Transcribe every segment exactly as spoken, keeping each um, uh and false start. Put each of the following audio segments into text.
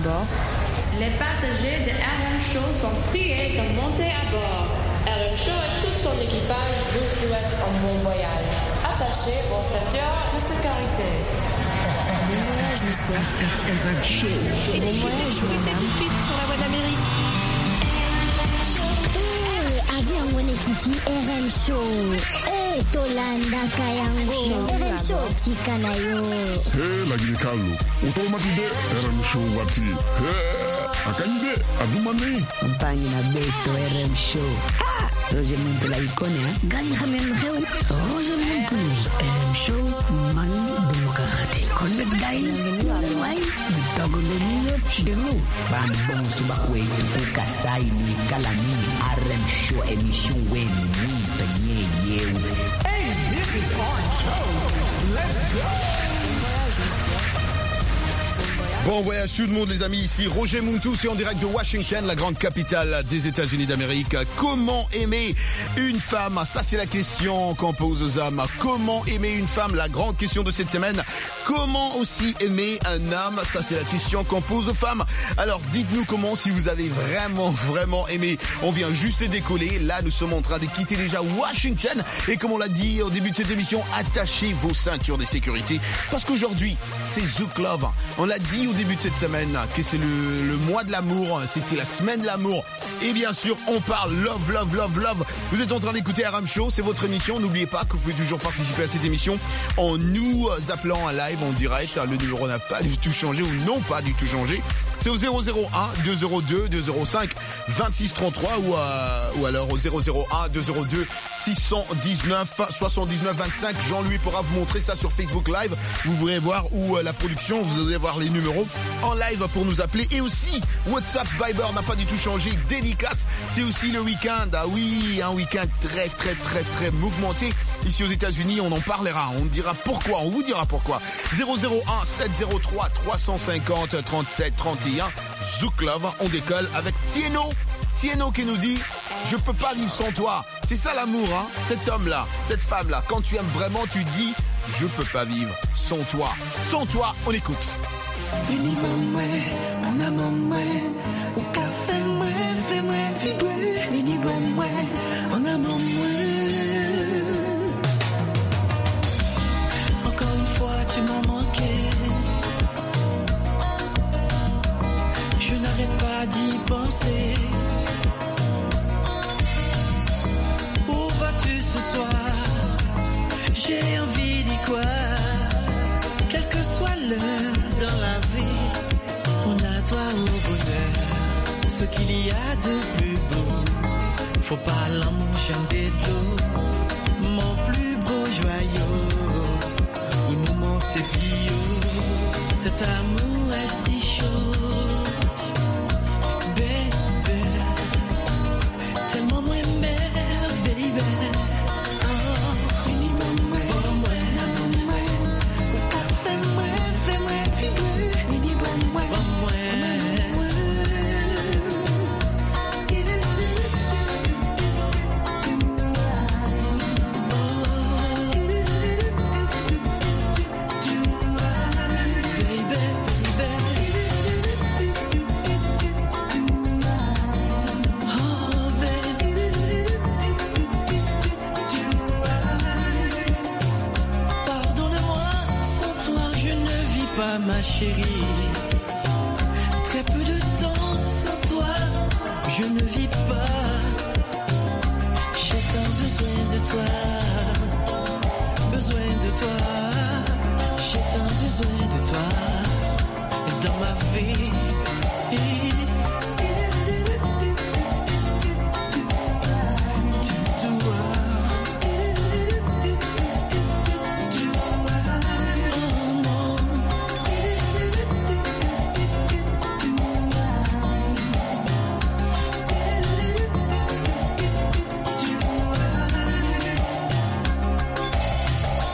bord. Les passagers de R M Show sont priés de monter à bord. R M Show et tout son équipage vous souhaitent un bon voyage. Attachez vos ceintures de sécurité. Bon voyage, monsieur. R M Show. Et bon voyage, madame. Tout de suite sur la voie de l'Amérique. Eh, avion mwenye kiti R M Show. Eh, Tolanda Kayango. R M Show tika na yo. Hey, lagi Carlo. Automatide R M Show wati. Hey. Akanyide, abumani. Mpangi na beto R M Show. Ah! Roger Muntu la ikone, ha? Gani hamen heu. Roger Muntu. R M Show, mani demokrati. Konbet gai. Wai. Bitago domino, demo. Bambon suba kwetu kukasai ni kalami. R M Show emission weni muntu nye yewe. Hey, this is our show. Let's go. Bon voyage tout le monde les amis, ici Roger Muntu, c'est en direct de Washington, la grande capitale des États-Unis d'Amérique. Comment aimer une femme? Ça c'est la question qu'on pose aux hommes. Comment aimer une femme? La grande question de cette semaine. Comment aussi aimer un homme? Ça c'est la question qu'on pose aux femmes. Alors dites-nous comment, si vous avez vraiment vraiment aimé. On vient juste de décoller, là nous sommes en train de quitter déjà Washington. Et comme on l'a dit au début de cette émission, attachez vos ceintures de sécurité. Parce qu'aujourd'hui, c'est Zouk Love. On l'a dit au début de cette semaine que c'est le, le mois de l'amour, c'était la semaine de l'amour. Et bien sûr, on parle love, love, love, love. Vous êtes en train d'écouter R M Show, c'est votre émission. N'oubliez pas que vous pouvez toujours participer à cette émission en nous appelant en live, en direct. Le numéro n'a pas du tout changé ou non pas du tout changé. C'est au zéro zéro un deux zéro deux deux zéro cinq vingt-six trente-trois ou, euh, ou alors au zéro zéro un deux zéro deux six cent dix-neuf soixante-dix-neuf vingt-cinq. Jean-Louis pourra vous montrer ça sur Facebook Live. Vous pourrez voir où euh, la production, vous allez voir les numéros en live pour nous appeler. Et aussi, WhatsApp, Viber n'a pas du tout changé. Dédicace, c'est aussi le week-end. Ah oui, un week-end très très très très mouvementé. Ici aux États-Unis, on en parlera. On dira pourquoi, on vous dira pourquoi. zéro zéro un sept zéro trois trois cent cinquante trente-sept trente et un. Zouk Love, on décolle avec Tieno. Tieno qui nous dit « Je peux pas vivre sans toi ». C'est ça l'amour, hein. Cet homme-là, cette femme-là, quand tu aimes vraiment, tu dis « Je peux pas vivre sans toi ». Sans toi, on écoute. Vini bon moi, mon amour moi, au café moi, fais-moi vibrer. Vini bon moi, mon amour moi. Encore une fois, tu m'as manqué. Je n'arrête pas d'y penser. Où vas-tu ce soir? J'ai envie d'y croire. Quelle que soit l'heure dans la vie, on a toi au bonheur. Ce qu'il y a de plus beau, faut pas l'amour chanter de l'eau. Mon plus beau joyau, où nous monte plus haut. Cet amour est si chaud. Ma chérie, très peu de temps sans toi, je ne vis pas. J'ai tant besoin de toi, besoin de toi. J'ai tant besoin de toi dans ma vie.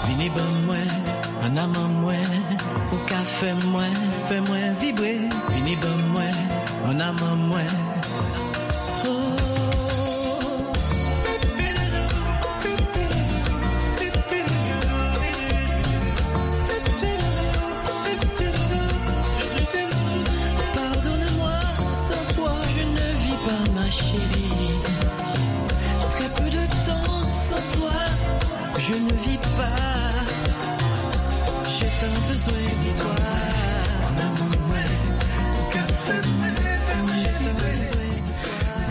Fais-moi, fais-moi vibrer. Vini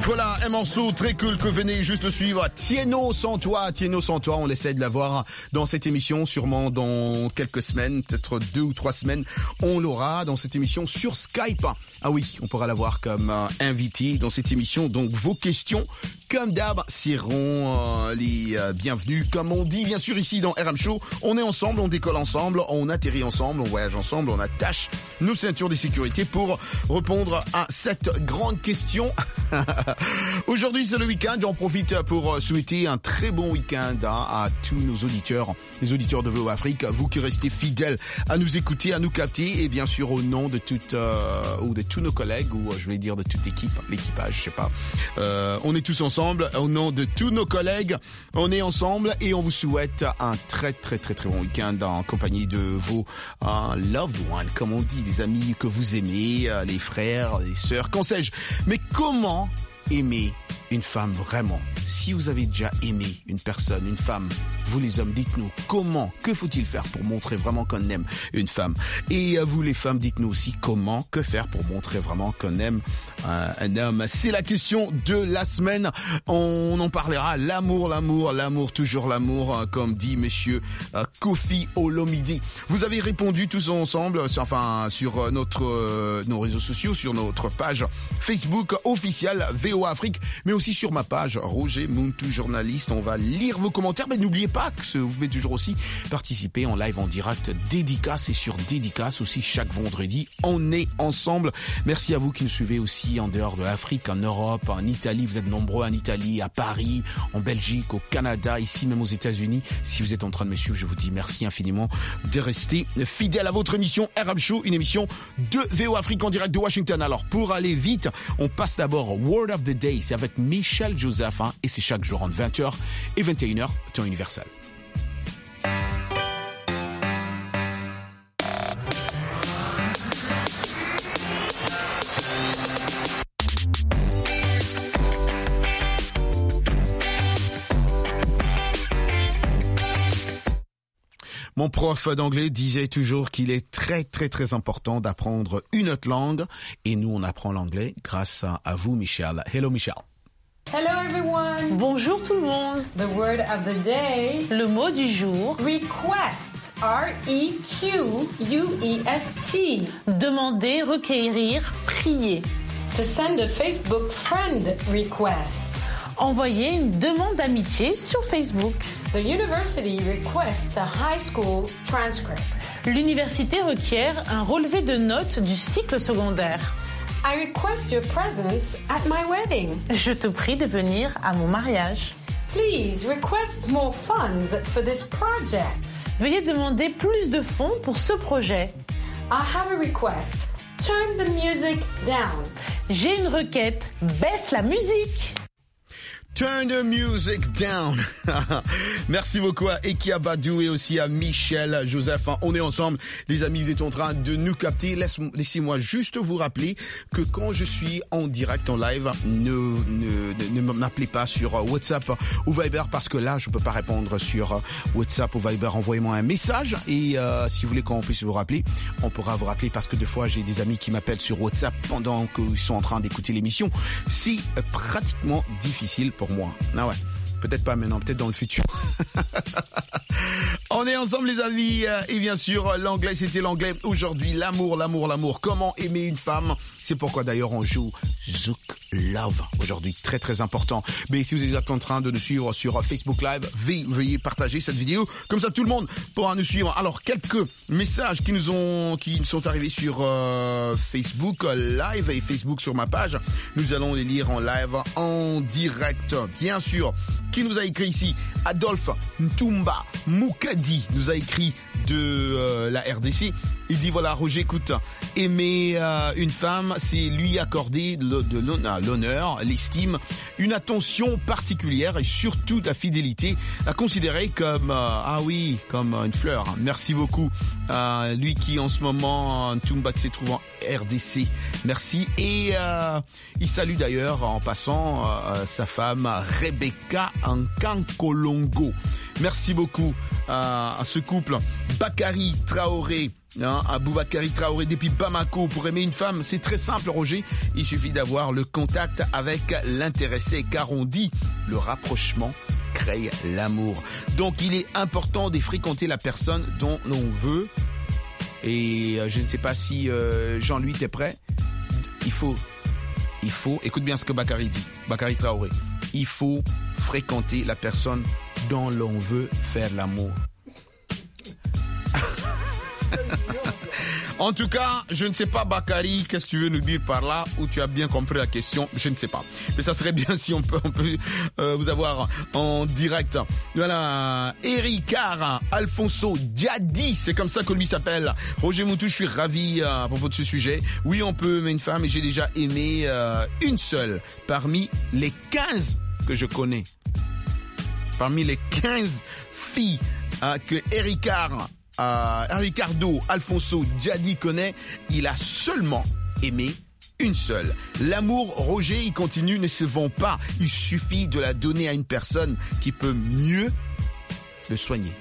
Voilà un morceau très cool que venez juste de suivre. Tieno sans toi, Tieno sans toi. On essaie de l'avoir dans cette émission, sûrement dans quelques semaines, peut-être deux ou trois semaines. On l'aura dans cette émission sur Skype. Ah oui, on pourra l'avoir comme euh, invité dans cette émission. Donc vos questions, comme d'hab, seront euh, les euh, bienvenues. Comme on dit bien sûr ici dans R M Show, on est ensemble, on décolle ensemble, on atterrit ensemble, on voyage ensemble, on attache nos ceintures de sécurité pour répondre à cette grande question. Aujourd'hui, c'est le week-end. J'en profite pour souhaiter un très bon week-end à, à tous nos auditeurs, les auditeurs de V O Afrique, vous qui restez fidèles à nous écouter, à nous capter, et bien sûr au nom de toutes euh, ou de tous nos collègues, ou je vais dire de toute l'équipe, l'équipage, je sais pas. Euh, on est tous ensemble. Au nom de tous nos collègues, on est ensemble et on vous souhaite un très très très très bon week-end en compagnie de vos euh, loved ones, comme on dit, des amis que vous aimez, euh, les frères, les sœurs, qu'en sais-je. Mais comment aimer une femme vraiment? Si vous avez déjà aimé une personne, une femme, vous les hommes, dites-nous comment, que faut-il faire pour montrer vraiment qu'on aime une femme? Et vous les femmes, dites-nous aussi comment, que faire pour montrer vraiment qu'on aime euh, un homme? C'est la question de la semaine. On en parlera. L'amour, l'amour, l'amour, toujours l'amour, hein, comme dit monsieur euh, Kofi Olomide. Vous avez répondu tous ensemble, enfin sur notre euh, nos réseaux sociaux, sur notre page Facebook officielle V O Afrique, mais aussi sur ma page Roger Muntu journaliste. On va lire vos commentaires, mais n'oubliez pas que vous pouvez toujours aussi participer en live, en direct, dédicace, et sur dédicace aussi chaque vendredi. On est ensemble. Merci à vous qui nous suivez aussi en dehors de l'Afrique, en Europe, en Italie. Vous êtes nombreux en Italie, à Paris, en Belgique, au Canada, ici même aux États-Unis. Si vous êtes en train de me suivre, je vous dis merci infiniment de rester fidèle à votre émission R M Show, une émission de V O Afrique en direct de Washington. Alors pour aller vite, on passe d'abord au Word of the Day. C'est avec Michel Joseph, hein, et c'est chaque jour entre vingt heures et vingt et une heures, temps universel. Mon prof d'anglais disait toujours qu'il est très très très important d'apprendre une autre langue, et nous on apprend l'anglais grâce à vous, Michel. Hello Michel. Hello everyone. Bonjour tout le monde. The word of the day. Le mot du jour. Request. R E Q U E S T. Demander, requérir, prier. To send a Facebook friend request. Envoyer une demande d'amitié sur Facebook. The university requests a high school transcript. L'université requiert un relevé de notes du cycle secondaire. I request your presence at my wedding. Je te prie de venir à mon mariage. Please request more funds for this project. Veuillez demander plus de fonds pour ce projet. I have a request. Turn the music down. J'ai une requête. Baisse la musique. Turn the music down. Merci beaucoup à Ekia Badou et aussi à Michel Joseph. On est ensemble, les amis, vous êtes en train de nous capter. Laisse, laissez-moi juste vous rappeler que quand je suis en direct, en live, ne, ne, ne m'appelez pas sur WhatsApp ou Viber, parce que là, je peux pas répondre sur WhatsApp ou Viber. Envoyez-moi un message, et euh, si vous voulez qu'on puisse vous rappeler, on pourra vous rappeler, parce que des fois, j'ai des amis qui m'appellent sur WhatsApp pendant qu'ils sont en train d'écouter l'émission. C'est pratiquement difficile pour moi. Ah ouais. Peut-être pas maintenant, peut-être dans le futur. On est ensemble les amis, et bien sûr l'anglais, c'était l'anglais aujourd'hui. L'amour, l'amour, l'amour. Comment aimer une femme? C'est pourquoi d'ailleurs on joue Zouk Love aujourd'hui, très très important. Mais si vous êtes en train de nous suivre sur Facebook Live, veuillez partager cette vidéo, comme ça tout le monde pourra nous suivre. Alors quelques messages qui nous ont, qui nous sont arrivés sur euh, Facebook Live et Facebook sur ma page. Nous allons les lire en live, en direct, bien sûr. Qui nous a écrit ici? Adolphe Ntumba Moukadi nous a écrit de euh, la R D C. Il dit voilà, Roger, écoute, aimer euh, une femme, c'est lui accorder le, de l'honneur, l'estime, une attention particulière et surtout la fidélité, la considérer comme, euh, ah oui, comme une fleur. Merci beaucoup. Euh, lui qui en ce moment, Ntumba, qui se trouve en R D C. Merci. Et euh, il salue d'ailleurs en passant euh, sa femme Rebecca Nkankolongo. Merci beaucoup euh, à ce couple. Bakary Traoré Hein, Aboubakari Traoré depuis Bamako. Pour aimer une femme, c'est très simple, Roger. Il suffit d'avoir le contact avec l'intéressé, car on dit le rapprochement crée l'amour. Donc il est important de fréquenter la personne dont l'on veut. Et euh, je ne sais pas si euh, Jean-Louis t'es prêt. Il faut, il faut, écoute bien ce que Bakary dit, Bakary Traoré. Il faut fréquenter la personne dont l'on veut faire l'amour. En tout cas, je ne sais pas, Bakary, qu'est-ce que tu veux nous dire par là, ou tu as bien compris la question, je ne sais pas. Mais ça serait bien si on peut, on peut euh, vous avoir en direct. Voilà, Ericard Alfonso Diadi, c'est comme ça que lui s'appelle. Roger Moutou, je suis ravi euh, à propos de ce sujet. Oui, on peut aimer une femme, et j'ai déjà aimé euh, une seule parmi les quinze que je connais. Parmi les quinze filles euh, que Ericard Euh, Ricardo Alfonso Diadi connaît, il a seulement aimé une seule. L'amour, Roger, il continue, ne se vend pas. Il suffit de la donner à une personne qui peut mieux le soigner.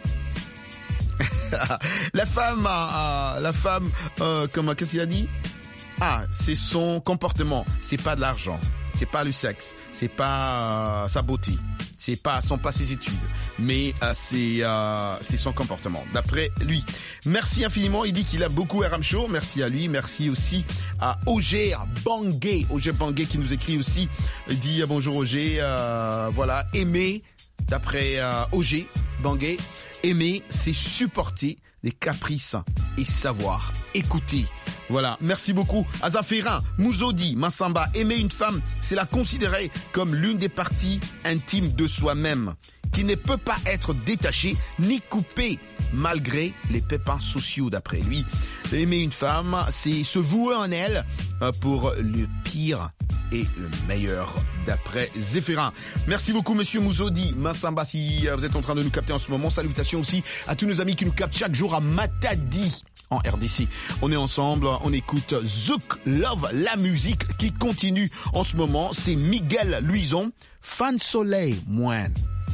La femme, euh, la femme, euh, comment, qu'est-ce qu'il a dit? Ah, c'est son comportement, c'est pas de l'argent, c'est pas le sexe, c'est pas euh, sa beauté. C'est pas, sont pas ses études, mais euh, c'est euh, c'est son comportement, d'après lui. Merci infiniment. Il dit qu'il a beaucoup R M Show. Merci à lui. Merci aussi à Oger Bangé, Oger Bangé qui nous écrit aussi. Il dit euh, bonjour Oger. Euh, voilà, aimer, d'après euh, Oger Bangé, aimer, c'est supporter les caprices et savoir écouter. Voilà, merci beaucoup. Azaférin, Mouzodi, Massamba, aimer une femme, c'est la considérer comme l'une des parties intimes de soi-même, qui ne peut pas être détachée ni coupée, malgré les pépins sociaux, d'après lui. Aimer une femme, c'est se vouer en elle pour le pire et le meilleur, d'après Zéphérin. Merci beaucoup, monsieur Mouzodi, Massamba, si vous êtes en train de nous capter en ce moment. Salutations aussi à tous nos amis qui nous captent chaque jour à Matadi, en R D C. On est ensemble, on écoute Zouk Love, la musique qui continue en ce moment. C'est Miguel Luison, Fan Soleil Moine.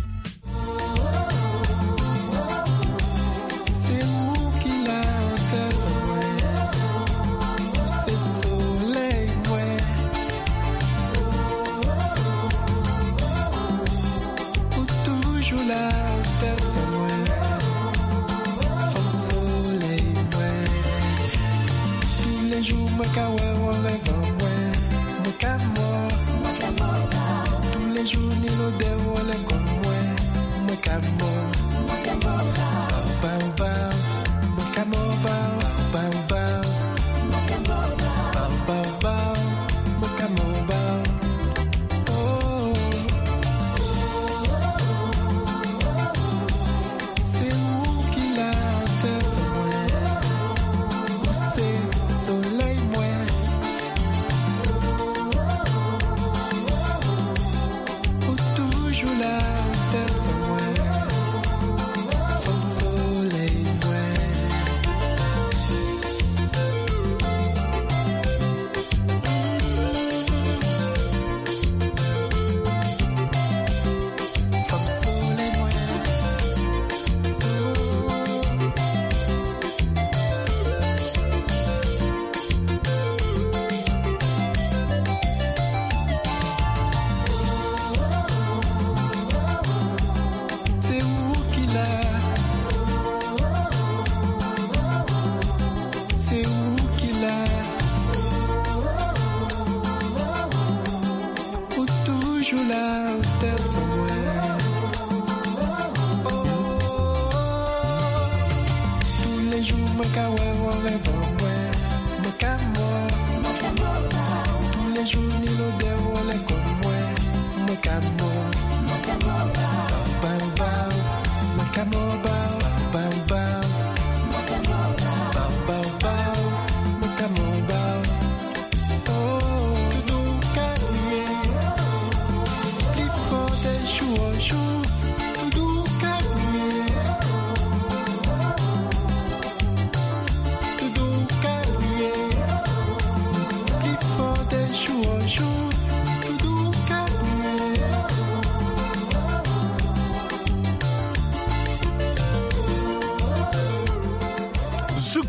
C'est vous qui l'a en tête, ouais. C'est soleil, ouais. Pour toujours là en tête, ouais. Makawa walevo mwe, mukamo, tous les jours ni lo devo le comme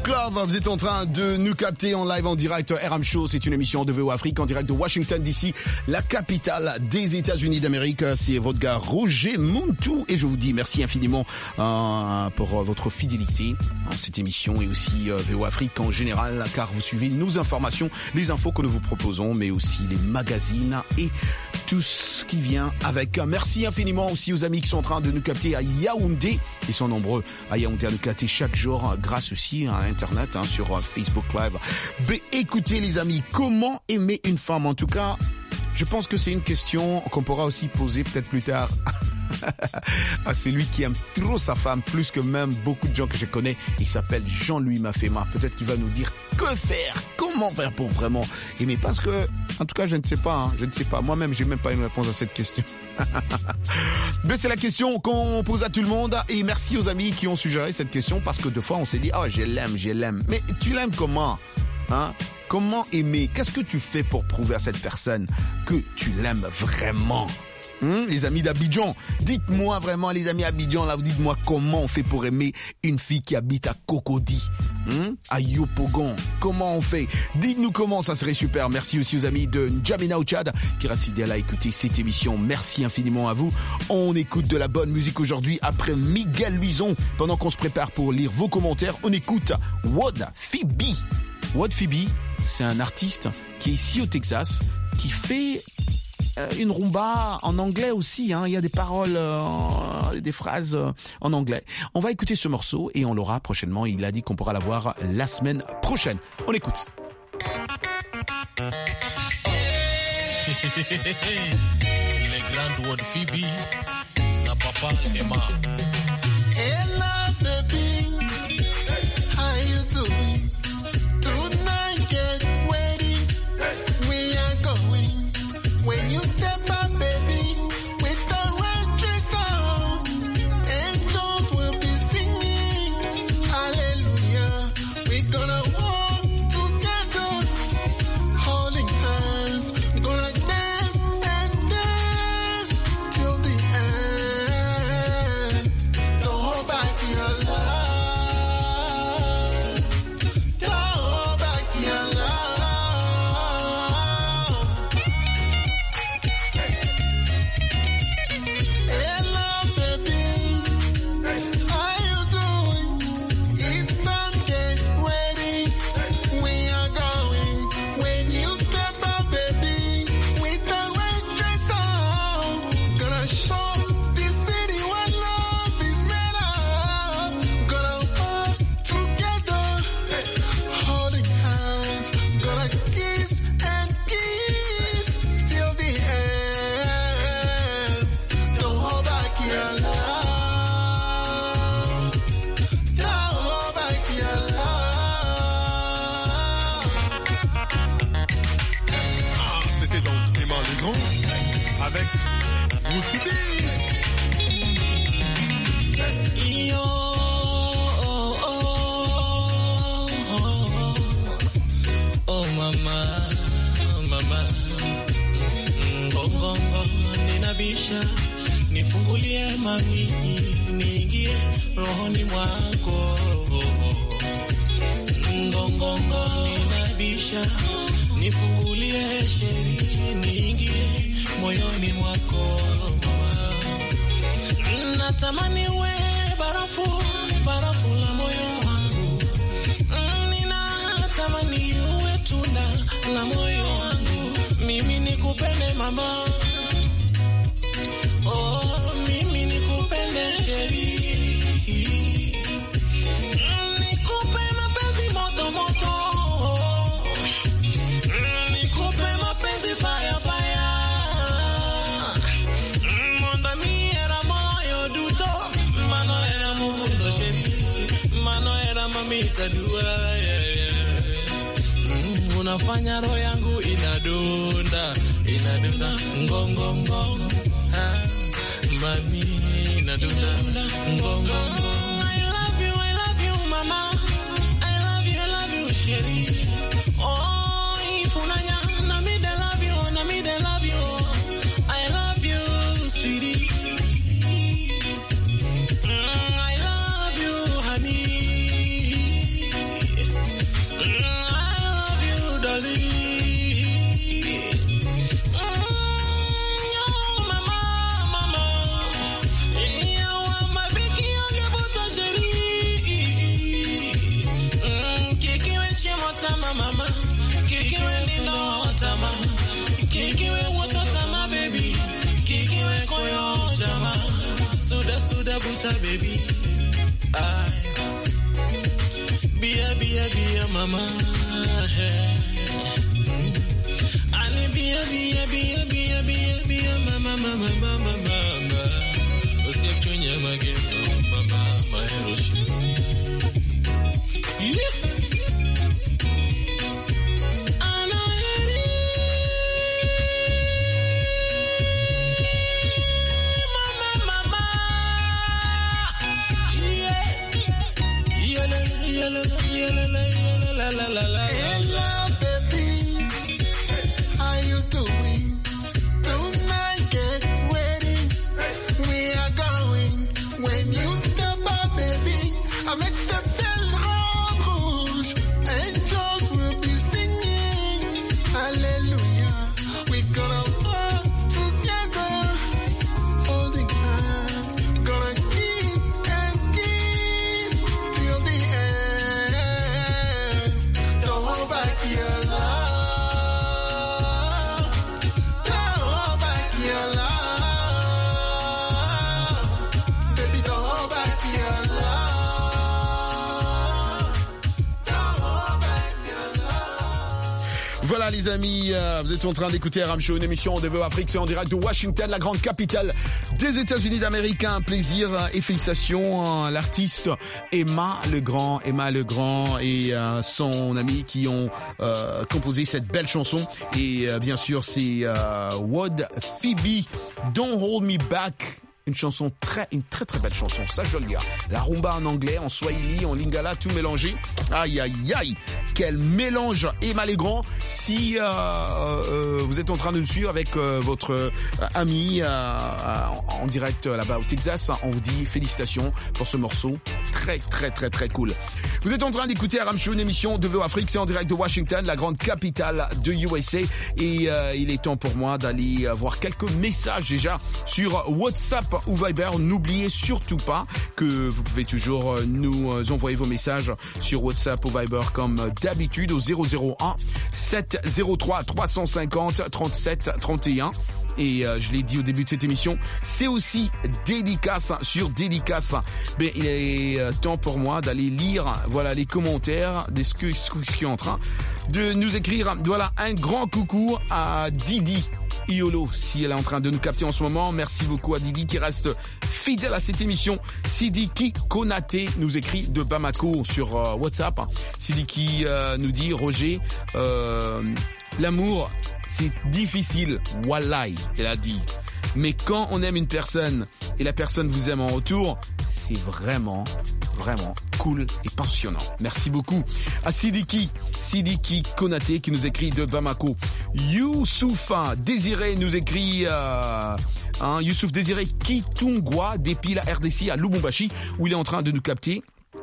Club, vous êtes en train de nous capter en live en direct. R M Show, c'est une émission de V O Afrique en direct de Washington D C, la capitale des États-Unis d'Amérique. C'est votre gars Roger Muntu et je vous dis merci infiniment euh, pour votre fidélité en cette émission et aussi euh, V O Afrique en général, car vous suivez nos informations, les infos que nous vous proposons, mais aussi les magazines et tout ce qui vient avec. Merci infiniment aussi aux amis qui sont en train de nous capter à Yaoundé. Ils sont nombreux à Yaoundé à nous capter chaque jour grâce aussi à Internet, hein, sur Facebook Live. Mais écoutez les amis, comment aimer une femme? En tout cas, je pense que c'est une question qu'on pourra aussi poser peut-être plus tard à celui qui aime trop sa femme, plus que même beaucoup de gens que je connais. Il s'appelle Jean-Louis Mafema. Peut-être qu'il va nous dire que faire, comment faire pour vraiment aimer. Parce que, en tout cas, je ne sais pas, hein, je ne sais pas. Moi-même, j'ai même pas une réponse à cette question. Mais c'est la question qu'on pose à tout le monde. Et merci aux amis qui ont suggéré cette question, parce que deux fois, on s'est dit, oh, je l'aime, je l'aime. Mais tu l'aimes comment, hein? Comment aimer? Qu'est-ce que tu fais pour prouver à cette personne que tu l'aimes vraiment? Hum, les amis d'Abidjan, dites-moi vraiment, les amis d'Abidjan, là, vous dites-moi comment on fait pour aimer une fille qui habite à Cocody, hum, à Yopougon. Comment on fait? Dites-nous comment, ça serait super. Merci aussi aux amis de N'Djamena au Tchad qui restent fidèles à écouter cette émission. Merci infiniment à vous. On écoute de la bonne musique aujourd'hui après Miguel Luison. Pendant qu'on se prépare pour lire vos commentaires, on écoute Wad Phoebe. Wad Phoebe, c'est un artiste qui est ici au Texas, qui fait euh, une rumba en anglais aussi, hein. Il y a des paroles, euh, des phrases euh, en anglais. On va écouter ce morceau et on l'aura prochainement. Il a dit qu'on pourra l'avoir la semaine prochaine. On écoute. Les grandes Wad Phoebe, la papa Emma. Hello, baby. How you doing? Tonight, get ready. We are going. When you step up, baby, with the red dress on, angels will be singing. Hallelujah. We're gonna walk together, holding hands. We're gonna dance and dance till the end. Don't hold back your love. Don't hold back your love. Hello, baby. How you doing? It's time, get ready. We are going. When you step up, baby, with the red dress on, gonna show this city what love is made of. Gonna walk together, holding hands. Gonna kiss and kiss till the end. Don't hold back your love. Don't hold back your love. Ah, c'était donc Clément Legrand avec Wad Yo, oh, oh, oh, oh, mama, mama, ngongongo ninabisha, nifungulie mami, niingie rohoni mwako. Ngongongo ninabisha, nifungulie sheri, niingie moyoni mwako. Natamani we barafu, barafu la moyo wangu. Mm, ninatamani uwe tunda la moyo wangu. Mimi nikupende mama. Oh, mimi nikupende sheri. Mm, nikupe mapenzi moto moto. Mm, nikupe mapenzi fire fire. Mm, monda mi era moyo duto. Mano era mundo sheri. Mano era mamita dua. Yeah, yeah. Mm, unafanya roho yangu inadunda, inadunda ngongongo. Ha, mami inadunda ngongongo. I love you, I love you mama. I love you, I love you sheri. Oh, ifunanya na mi de love you, na mi de love you. I love you sweetie. Mm, I love you honey. Kiki we water my baby. Kiki we koyo jama. Suda suda buta baby. I Bia bia bia mama. Ani bia bia bia bia bia bia mama mama mama mama. Osef tunya mage mama mama Hiroshi. La la la la. Hello, baby. How you doing? Tonight, get ready. We are going. When you step up, baby, I make the bell rouge. Angels will be singing. Hallelujah. We gonna walk together. Holding hands. Gonna kiss and kiss till the end. Don't hold back your love. Don't hold back your love. Baby, don't hold back your love. Don't hold back your love. Voilà les amis, euh, vous êtes en train d'écouter R M Show, une émission de V O Afrique, c'est en direct de Washington, la grande capitale des États-Unis d'Amérique. Un plaisir et félicitations à l'artiste Emma Legrand, Emma Legrand et euh, son ami qui ont euh, composé cette belle chanson. Et euh, bien sûr, c'est euh, Wad Phoebe, Don't Hold Me Back. Une chanson très, une très très belle chanson, ça je dois le dire. La rumba en anglais, en swahili, en lingala, tout mélangé. Aïe aïe aïe, quel mélange. Emma Legrand, si euh, euh, vous êtes en train de nous suivre avec euh, votre euh, ami euh, en, en direct euh, là-bas au Texas, on vous dit félicitations pour ce morceau, très très très très cool. Vous êtes en train d'écouter R M Show, une émission de V O Afrique, c'est en direct de Washington, la grande capitale de U S A, et euh, il est temps pour moi d'aller voir quelques messages déjà sur WhatsApp ou Viber. N'oubliez surtout pas que vous pouvez toujours nous envoyer vos messages sur WhatsApp ou Viber comme d'habitude au zéro zéro un sept zéro trois trois cent cinquante trente-sept trente et un. Et euh, je l'ai dit au début de cette émission, c'est aussi dédicace sur dédicace. Ben, il est euh, temps pour moi d'aller lire voilà les commentaires de ce que ce qui est en train de nous écrire. Voilà, un grand coucou à Didi Iolo, si elle est en train de nous capter en ce moment. Merci beaucoup à Didi qui reste fidèle à cette émission. Sidiki Konaté nous écrit de Bamako sur euh, WhatsApp. Sidiki euh, nous dit, Roger, euh, l'amour c'est difficile, wallahi, elle a dit. Mais quand on aime une personne et la personne vous aime en retour, c'est vraiment, vraiment cool et passionnant. Merci beaucoup à Sidiki, Sidiki Konaté qui nous écrit de Bamako. Youssoufa Désiré nous écrit, euh, hein, Youssouf Désiré Kitungwa depuis la R D C à Lubumbashi où il est en train de nous capter.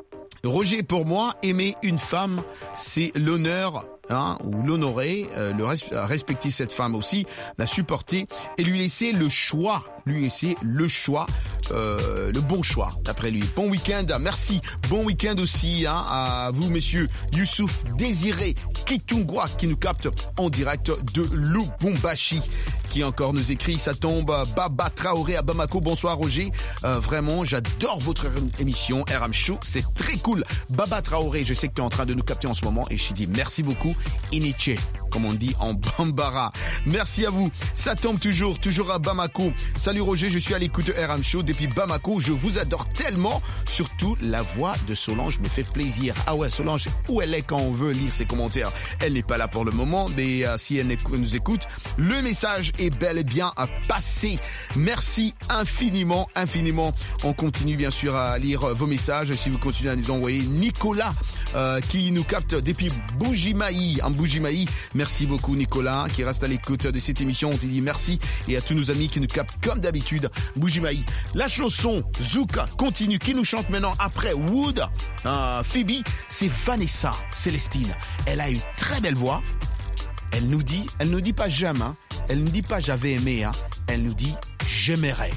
Roger, pour moi, aimer une femme, c'est l'honneur, hein, ou l'honorer, euh, le res- respecter cette femme aussi, la supporter et lui laisser le choix, lui laisser le choix, euh, le bon choix, d'après lui. Bon week-end, merci. Bon week-end aussi hein, à vous, messieurs. Youssouf Désiré Kitungwa qui nous capte en direct de Lubumbashi, qui encore nous écrit, ça tombe, Baba Traoré à Bamako. Bonsoir Roger, euh, vraiment, j'adore votre émission R M Show, c'est très cool. Baba Traoré, je sais que tu es en train de nous capter en ce moment et je te dis merci beaucoup. Iniche, comme on dit en Bambara. Merci à vous. Ça tombe toujours, toujours à Bamako. Salut Roger, je suis à l'écoute de R M Show depuis Bamako. Je vous adore tellement. Surtout, la voix de Solange me fait plaisir. Ah ouais, Solange, où elle est quand on veut lire ses commentaires? Elle n'est pas là pour le moment, mais euh, si elle nous écoute, le message est bel et bien à passer. Merci infiniment, infiniment. On continue bien sûr à lire vos messages. Si vous continuez à nous envoyer Nicolas euh, qui nous capte depuis Bujimaï, en Bujimaï. Merci beaucoup Nicolas qui reste à l'écoute de cette émission. On te dit merci et à tous nos amis qui nous captent comme d'habitude Bujimaï. La chanson Zouka continue, qui nous chante maintenant après Wood, euh, Phoebe, c'est Vanessa Célestine. Elle a une très belle voix. Elle nous dit, elle nous dit pas j'aime, hein. Elle ne dit pas j'avais aimé, hein. Elle nous dit j'aimerais.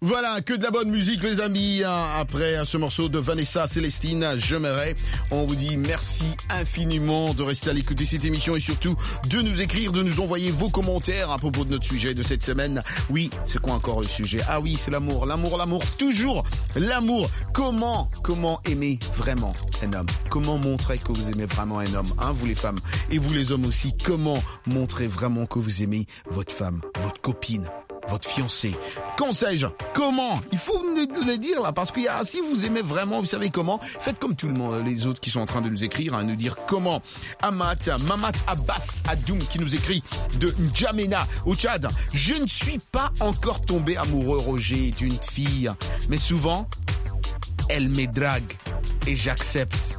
Voilà, que de la bonne musique les amis. Après ce morceau de Vanessa Célestine, Je m'aimerais, on vous dit merci infiniment de rester à l'écoute de cette émission et surtout de nous écrire, de nous envoyer vos commentaires à propos de notre sujet de cette semaine. Oui, c'est quoi encore le sujet? Ah oui, c'est l'amour, l'amour, l'amour, toujours l'amour. Comment, comment aimer vraiment un homme? Comment montrer que vous aimez vraiment un homme, hein, vous les femmes et vous les hommes aussi? Comment montrer vraiment que vous aimez votre femme, votre copine, votre fiancé? Conseil, comment? Il faut me le dire là, parce que y a, si vous aimez vraiment, vous savez comment, faites comme tout le monde, les autres qui sont en train de nous écrire, hein, nous dire comment. Amat, Mamat Abbas Adoum qui nous écrit de N'Djamena au Tchad. Je ne suis pas encore tombé amoureux, Roger, d'une fille, mais souvent, elle me drague et j'accepte.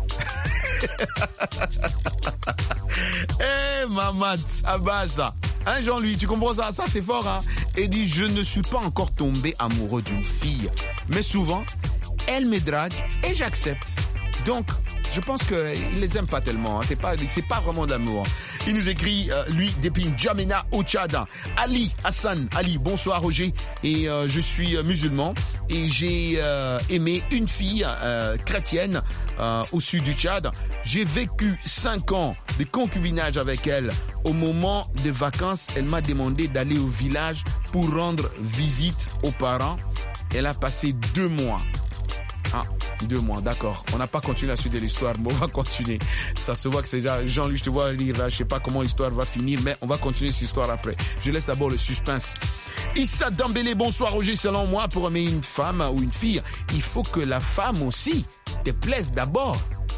Eh, hey, Mamat Abbas, hein, Jean-Louis, tu comprends ça? Ça, c'est fort, hein? Et dit, je ne suis pas encore tombé amoureux d'une fille. Mais souvent, elle me drague et j'accepte. Donc, je pense qu'il les aime pas tellement, hein. C'est pas, c'est pas vraiment d'amour. Il nous écrit, euh, lui, depuis N'Djamena au Tchad. Ali Hassan, Ali, bonsoir Roger. Et euh, je suis musulman et j'ai euh, aimé une fille euh, chrétienne euh, au sud du Tchad. J'ai vécu cinq ans de concubinage avec elle. Au moment des vacances, elle m'a demandé d'aller au village pour rendre visite aux parents. Elle a passé deux mois. Ah, deux mois, d'accord. On n'a pas continué la suite de l'histoire, mais on va continuer. Ça se voit que c'est déjà... Jean-Louis, je te vois lire là, je sais pas comment l'histoire va finir, mais on va continuer cette histoire après. Je laisse d'abord le suspense. Issa Dambélé, bonsoir Roger. Selon moi, pour aimer une femme ou une fille, il faut que la femme aussi te plaise d'abord.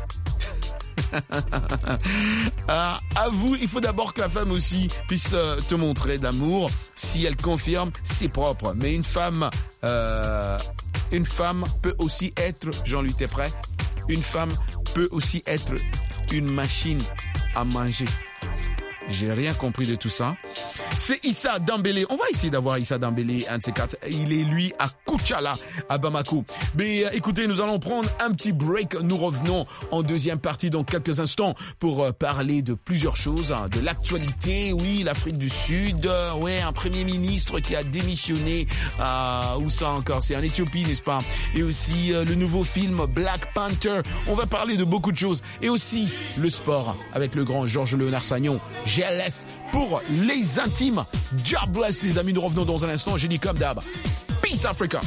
Ah, avoue, il faut d'abord que la femme aussi puisse euh, te montrer d'amour. Si elle confirme, c'est propre. Mais une femme, euh, une femme peut aussi être, Jean-Louis, t'es prêt? Une femme peut aussi être une machine à manger. J'ai rien compris de tout ça. C'est Issa Dambélé. On va essayer d'avoir Issa Dambélé, un de ces quatre. Il est, lui, à Koutchala, à Bamako. Mais euh, écoutez, nous allons prendre un petit break. Nous revenons en deuxième partie dans quelques instants pour euh, parler de plusieurs choses. Hein, de l'actualité, oui, l'Afrique du Sud. Euh, ouais, un premier ministre qui a démissionné. Euh, où ça encore? C'est en Éthiopie, n'est-ce pas? Et aussi euh, le nouveau film Black Panther. On va parler de beaucoup de choses. Et aussi le sport avec le grand Georges Léonard Sagnon. G L S pour les intimes. God bless les amis, nous revenons dans un instant. J'ai dit comme d'hab. Peace Africa.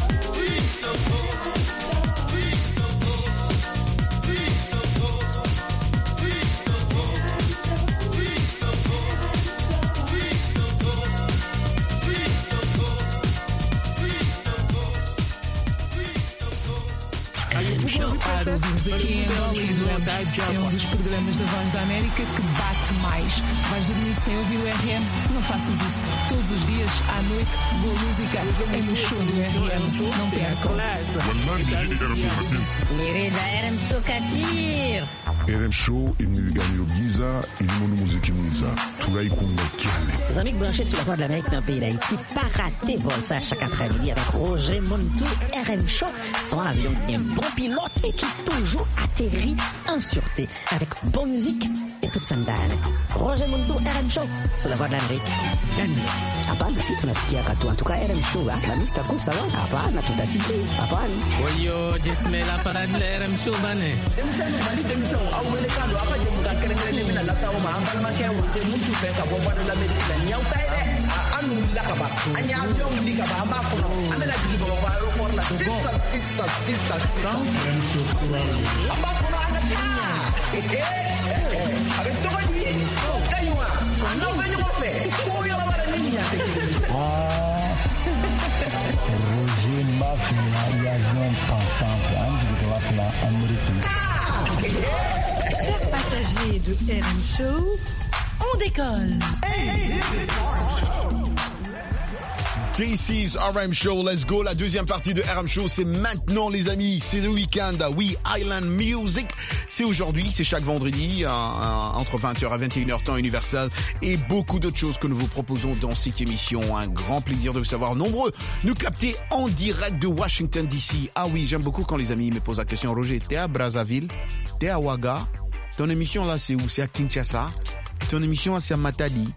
Para ouvirmos aqui em Angola e durante é um dos programas da Voz da América que bate mais. Vais dormir sem ouvir o R M? Não faças isso. Todos os dias, à noite, boa música é no show do R M. Não percam. Lirida R M Show Katir. R M Show imegani giza ilimono muziki mwiza tunaikunga kiale. Les amis branchés sur la Voix de l'Amérique dans le pays d'Haïti, pas raté vol ça chaque après-midi avec Roger Montou. R M Show, son avion bien bon pilote et qui toujours atterrit en sûreté avec bonne musique et toute sandale. Roger Montou, R M Show sur la Voix de l'Amérique. Hapana, si tunasikia katu. En tout cas, R M Show, la mista kusa wa. Hapana, tutasikia. Hapana. Oyo, jismela para de R M Show bane. Demisano bali demisano au wele kando apa je muda kere kere mina la sawo ma ambal ma ke wote muntu fe ka bo bana la medina nyaw tay de anu la ka ba anya avion ndi ka ba ma ko amela jigi bo ba ro por la sissa sissa sissa R M Show amba ko na ana tinya eh avec so bani kaywa no venyo mo fe ko yo la bara ninya te Roger Mafia y avion pensant de la Amérique. Chers passagers de R M Show, on décolle. Hey, This is R M Show, let's go. La deuxième partie de R M Show, c'est maintenant les amis, c'est le week-end. Oui, Island Music, c'est aujourd'hui, c'est chaque vendredi, euh, euh, entre vingt heures à vingt et une heures temps universel, et beaucoup d'autres choses que nous vous proposons dans cette émission. Un grand plaisir de vous savoir nombreux. Nous capter en direct de Washington D C. Ah oui, j'aime beaucoup quand les amis me posent la question. Roger, t'es à Brazzaville, t'es à Ouaga, ton émission là c'est où? C'est à Kinshasa, ton émission là c'est à Matadi.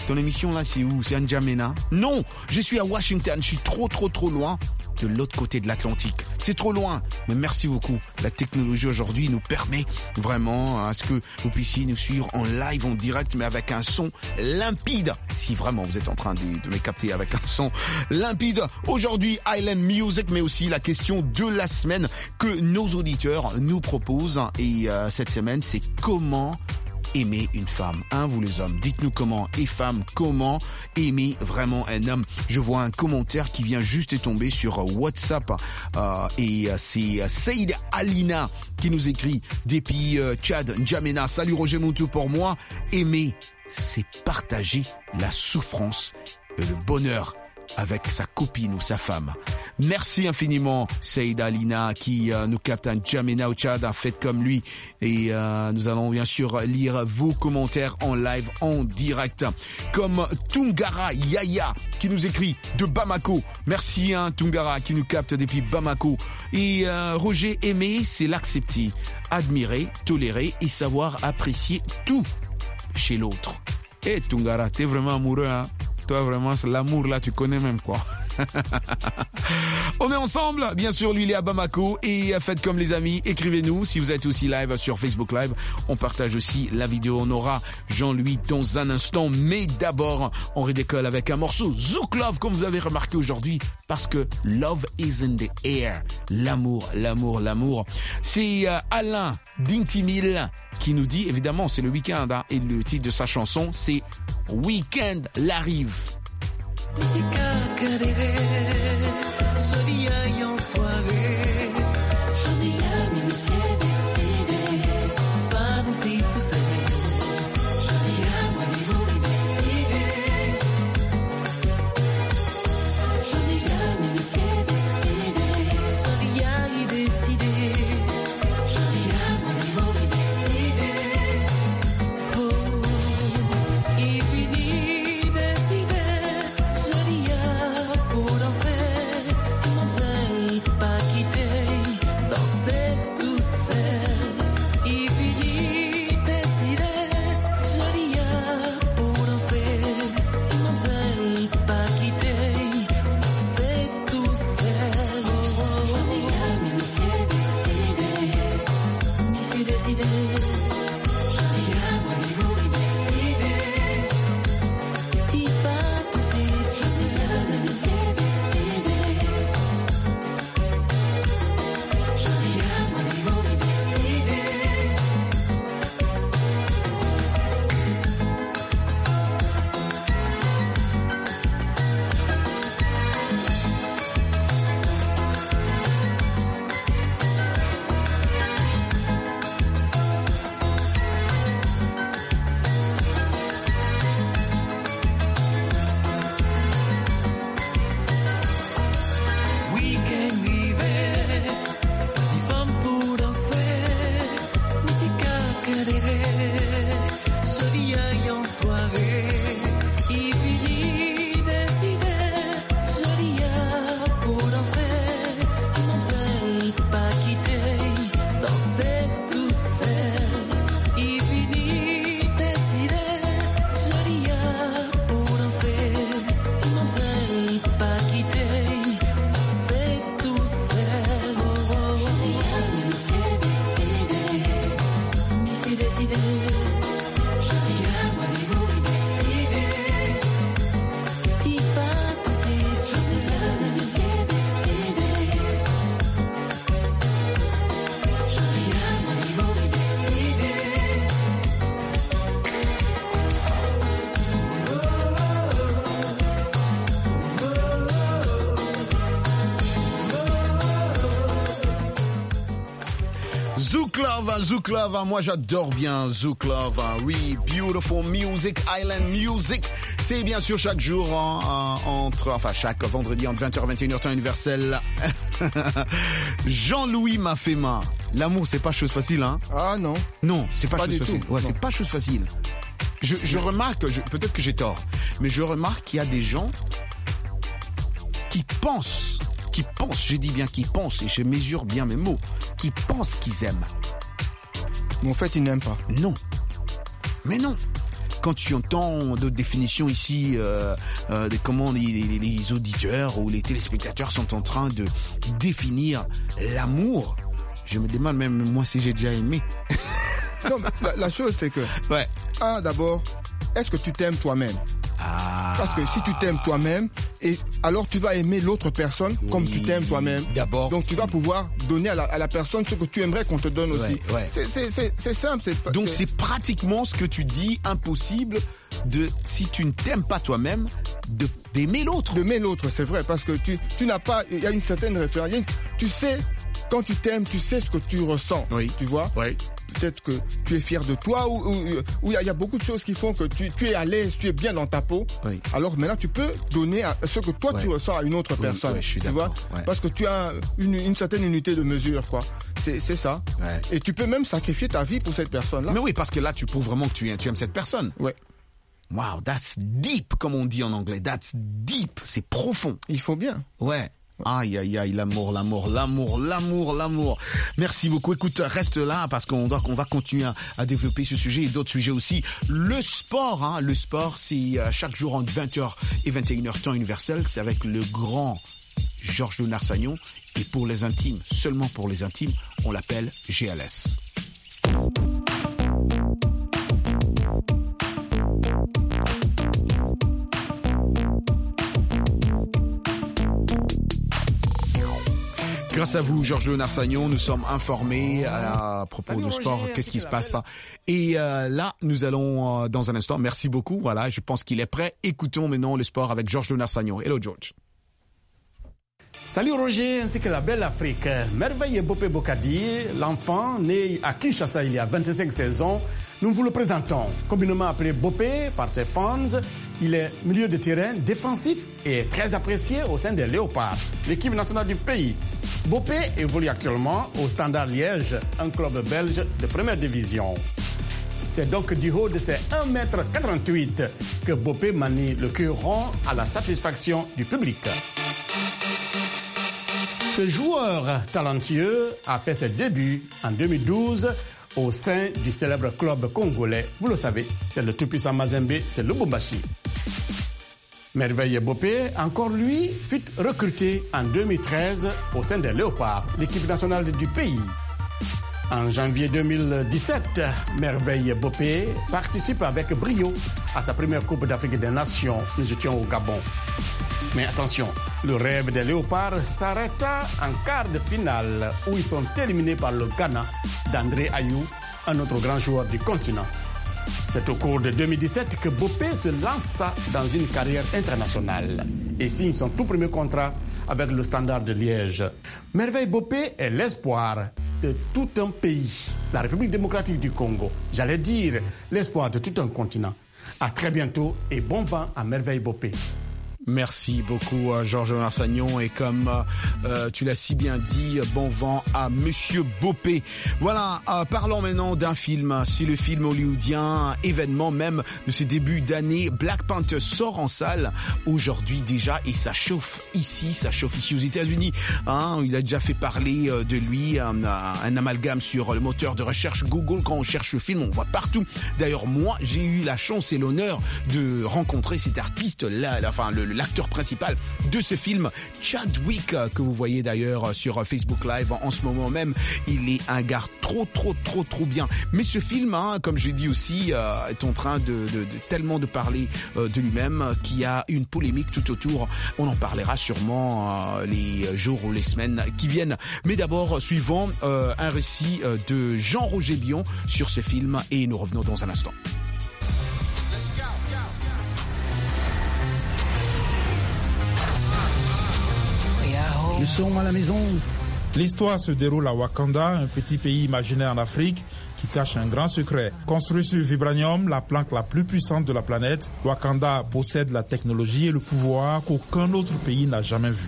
ton émission là, c'est où? C'est à N'Djamena? Non, je suis à Washington. Je suis trop, trop, trop loin de l'autre côté de l'Atlantique. C'est trop loin. Mais merci beaucoup. La technologie aujourd'hui nous permet vraiment à ce que vous puissiez nous suivre en live, en direct, mais avec un son limpide. Si vraiment vous êtes en train de, de me capter avec un son limpide. Aujourd'hui, Island Music, mais aussi la question de la semaine que nos auditeurs nous proposent. Et euh, cette semaine, c'est comment aimer une femme, hein, vous les hommes. Dites-nous comment, et femmes, comment aimer vraiment un homme. Je vois un commentaire qui vient juste de tomber sur WhatsApp euh, et c'est Saïd Alina qui nous écrit depuis euh, Tchad, N'Djamena. Salut Roger Montou, pour moi, aimer, c'est partager la souffrance et le bonheur avec sa copine ou sa femme. Merci infiniment Saïd Alina qui euh, nous capte un N'Djamena au Tchad, faites comme lui et euh, nous allons bien sûr lire vos commentaires en live, en direct. Comme Tungara Yaya qui nous écrit de Bamako. Merci hein, Tungara qui nous capte depuis Bamako. Et euh, Roger, aimer, c'est l'accepter, admirer, tolérer et savoir apprécier tout chez l'autre. Et hey, Tungara, t'es vraiment amoureux hein? Toi, vraiment, c'est l'amour, là, tu connais même, quoi. On est ensemble, bien sûr, lui, il est à Bamako. Et faites comme les amis, écrivez-nous. Si vous êtes aussi live sur Facebook Live, on partage aussi la vidéo. On aura Jean-Louis dans un instant. Mais d'abord, on redécolle avec un morceau Zouk Love, comme vous avez remarqué aujourd'hui. Parce que love is in the air. L'amour, l'amour, l'amour. C'est euh, Alain d'Intimil qui nous dit, évidemment, c'est le week-end. Hein, et le titre de sa chanson, c'est Week-end l'arrive. Zouk Love, Zouk Love, moi j'adore bien Zouk Love, oui, beautiful music, island music, c'est bien sûr chaque jour hein, entre, enfin chaque vendredi entre vingt heures et vingt et une heures temps universel. Jean-Louis Mafema, l'amour c'est pas chose facile hein. Ah non. Non, c'est pas, pas chose du facile. tout. Ouais, Non. c'est pas chose facile. Je, je remarque, je, peut-être que j'ai tort, mais je remarque qu'il y a des gens qui pensent, qui pensent, j'ai dit bien qui pensent, et je mesure bien mes mots, qui pensent qu'ils aiment. Mais en fait, ils n'aiment pas. Non. Mais non. quand tu entends d'autres définitions ici, euh, euh, de comment les, les, les auditeurs ou les téléspectateurs sont en train de définir l'amour, je me demande même moi si j'ai déjà aimé. Non, la, la chose c'est que, ouais. ah, d'abord, est-ce que tu t'aimes toi-même? Ah. Parce que si tu t'aimes toi-même, et alors tu vas aimer l'autre personne oui. comme tu t'aimes toi-même. D'abord. Donc tu vas pouvoir donner à la, à la personne ce que tu aimerais qu'on te donne ouais, aussi. Ouais. C'est, c'est, c'est, c'est simple. C'est, Donc c'est... c'est pratiquement ce que tu dis, impossible de, si tu ne t'aimes pas toi-même, de, d'aimer l'autre. D'aimer l'autre, c'est vrai, parce que tu, tu n'as pas, il y a une certaine référence. Une, tu sais, quand tu t'aimes, tu sais ce que tu ressens. Oui. Tu vois? Oui. Peut-être que tu es fier de toi ou il ou, y, y a beaucoup de choses qui font que tu, tu es à l'aise, tu es bien dans ta peau. Oui. Alors maintenant tu peux donner à ce que toi ouais. tu ressens à une autre oui, personne. Ouais, je suis tu vois ouais. Parce que tu as une, une certaine unité de mesure, quoi. C'est, c'est ça. Ouais. Et tu peux même sacrifier ta vie pour cette personne-là. Mais oui, parce que là tu prouves vraiment que tu aimes, tu aimes cette personne. Ouais. Wow, that's deep, comme on dit en anglais. That's deep, c'est profond. Il faut bien. Ouais. Aïe, aïe, aïe, l'amour, l'amour, l'amour, l'amour, l'amour. Merci beaucoup. Écoute, reste là parce qu'on doit, on va continuer à, à développer ce sujet et d'autres sujets aussi. Le sport, hein, le sport, c'est chaque jour entre vingt heures et vingt et une heures temps universel. C'est avec le grand Georges Léonard Sagnon. Et pour les intimes, seulement pour les intimes, on l'appelle G L S. Grâce à vous, Georges Léonard Sagnon, nous sommes informés à propos Salut, de sport. Roger, qu'est-ce qui se passe? Et euh, là, nous allons euh, dans un instant. Merci beaucoup. Voilà, je pense qu'il est prêt. Écoutons maintenant le sport avec Georges Léonard Sagnon. Hello, George. Salut Roger, ainsi que la belle Afrique. Merveille Bopé Bokadi, l'enfant né à Kinshasa il y a vingt-cinq saisons. Nous vous le présentons. Communément appelé Bopé par ses fans, il est milieu de terrain défensif et très apprécié au sein des Léopards, l'équipe nationale du pays. Bopé évolue actuellement au Standard Liège, un club belge de première division. C'est donc du haut de ses un mètre quatre-vingt-huit que Bopé manie le cœur rond à la satisfaction du public. Ce joueur talentueux a fait ses débuts en deux mille douze au sein du célèbre club congolais. Vous le savez, c'est le tout-puissant Mazembe de Lubumbashi. Merveille Bopé, encore lui, fut recruté en deux mille treize au sein des Léopards, l'équipe nationale du pays. En janvier deux mille dix-sept, Merveille Bopé participe avec brio à sa première Coupe d'Afrique des Nations. Nous étions au Gabon. Mais attention, le rêve des Léopards s'arrêta en quart de finale où ils sont éliminés par le Ghana d'André Ayou, un autre grand joueur du continent. C'est au cours de deux mille dix-sept que Bopé se lança dans une carrière internationale et signe son tout premier contrat avec le Standard de Liège. Merveille Bopé est l'espoir de tout un pays, la République démocratique du Congo. J'allais dire l'espoir de tout un continent. À très bientôt et bon vent à Merveille Bopé. Merci beaucoup, Georges Léonard Sagnon. Et comme euh, tu l'as si bien dit, bon vent à Monsieur Bopé. Voilà, euh, parlons maintenant d'un film. C'est le film hollywoodien, événement même de ce début d'année. Black Panther sort en salle aujourd'hui déjà et ça chauffe ici, ça chauffe ici aux États-Unis. Hein, il a déjà fait parler de lui, un, un amalgame sur le moteur de recherche Google. Quand on cherche le film, on voit partout. D'ailleurs, moi, j'ai eu la chance et l'honneur de rencontrer cet artiste-là, enfin le l'acteur principal de ce film, Chadwick, que vous voyez d'ailleurs sur Facebook Live en ce moment même. Il est un gars trop, trop, trop, trop bien. Mais ce film, hein, comme j'ai dit aussi, euh, est en train de, de, de tellement de parler euh, de lui-même qu'il y a une polémique tout autour. On en parlera sûrement euh, les jours ou les semaines qui viennent. Mais d'abord, suivons euh, un récit euh, de Jean-Roger Bion sur ce film et nous revenons dans un instant. Nous sommes à la maison. L'histoire se déroule à Wakanda, un petit pays imaginaire en Afrique qui cache un grand secret. Construit sur vibranium, la planque la plus puissante de la planète, Wakanda possède la technologie et le pouvoir qu'aucun autre pays n'a jamais vu.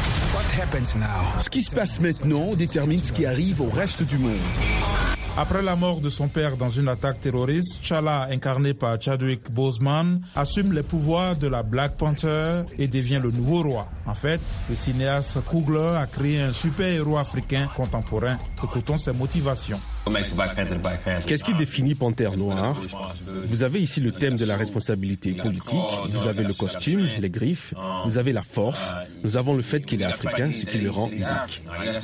Ce qui se passe maintenant détermine ce qui arrive au reste du monde. Après la mort de son père dans une attaque terroriste, T'Challa, incarné par Chadwick Boseman, assume les pouvoirs de la Black Panther et devient le nouveau roi. En fait, le cinéaste Coogler a créé un super-héros africain contemporain. Écoutons ses motivations. Qu'est-ce qui définit Panthère Noire? Vous avez ici le thème de la responsabilité politique, vous avez le costume, les griffes, vous avez la force, nous avons le fait qu'il est africain, ce qui le rend unique.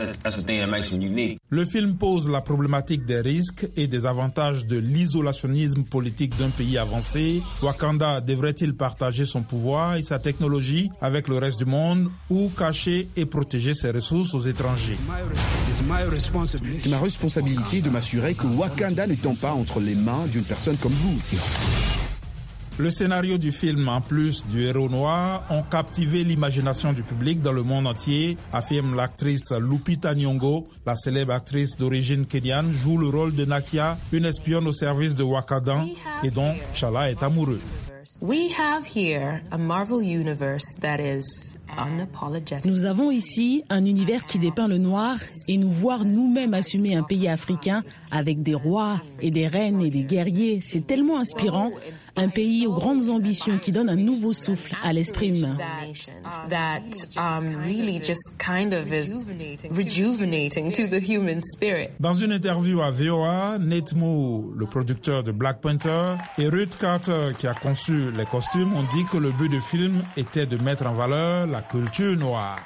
Le film pose la problématique des risques et des avantages de l'isolationnisme politique d'un pays avancé. Wakanda devrait-il partager son pouvoir et sa technologie avec le reste du monde ou cacher et protéger ses ressources aux étrangers? C'est ma responsabilité de m'assurer que Wakanda ne tombe pas entre les mains d'une personne comme vous. Le scénario du film, en plus du héros noir, ont captivé l'imagination du public dans le monde entier, affirme l'actrice Lupita Nyong'o. La célèbre actrice d'origine kenyane joue le rôle de Nakia, une espionne au service de Wakandan et dont T'Challa est amoureux. We have here a Marvel universe that is unapologetic. Nous avons ici un univers qui dépeint le noir et nous voir nous-mêmes assumer un pays africain avec des rois et des reines et des guerriers. C'est tellement inspirant. Un pays aux grandes ambitions qui donne un nouveau souffle à l'esprit humain. That um, really just kind of is rejuvenating to the human spirit. Dans une interview à V O A, Nate Moore, le producteur de Black Panther, et Ruth Carter, qui a conçu les costumes, ont dit que le but du film était de mettre en valeur la culture noire.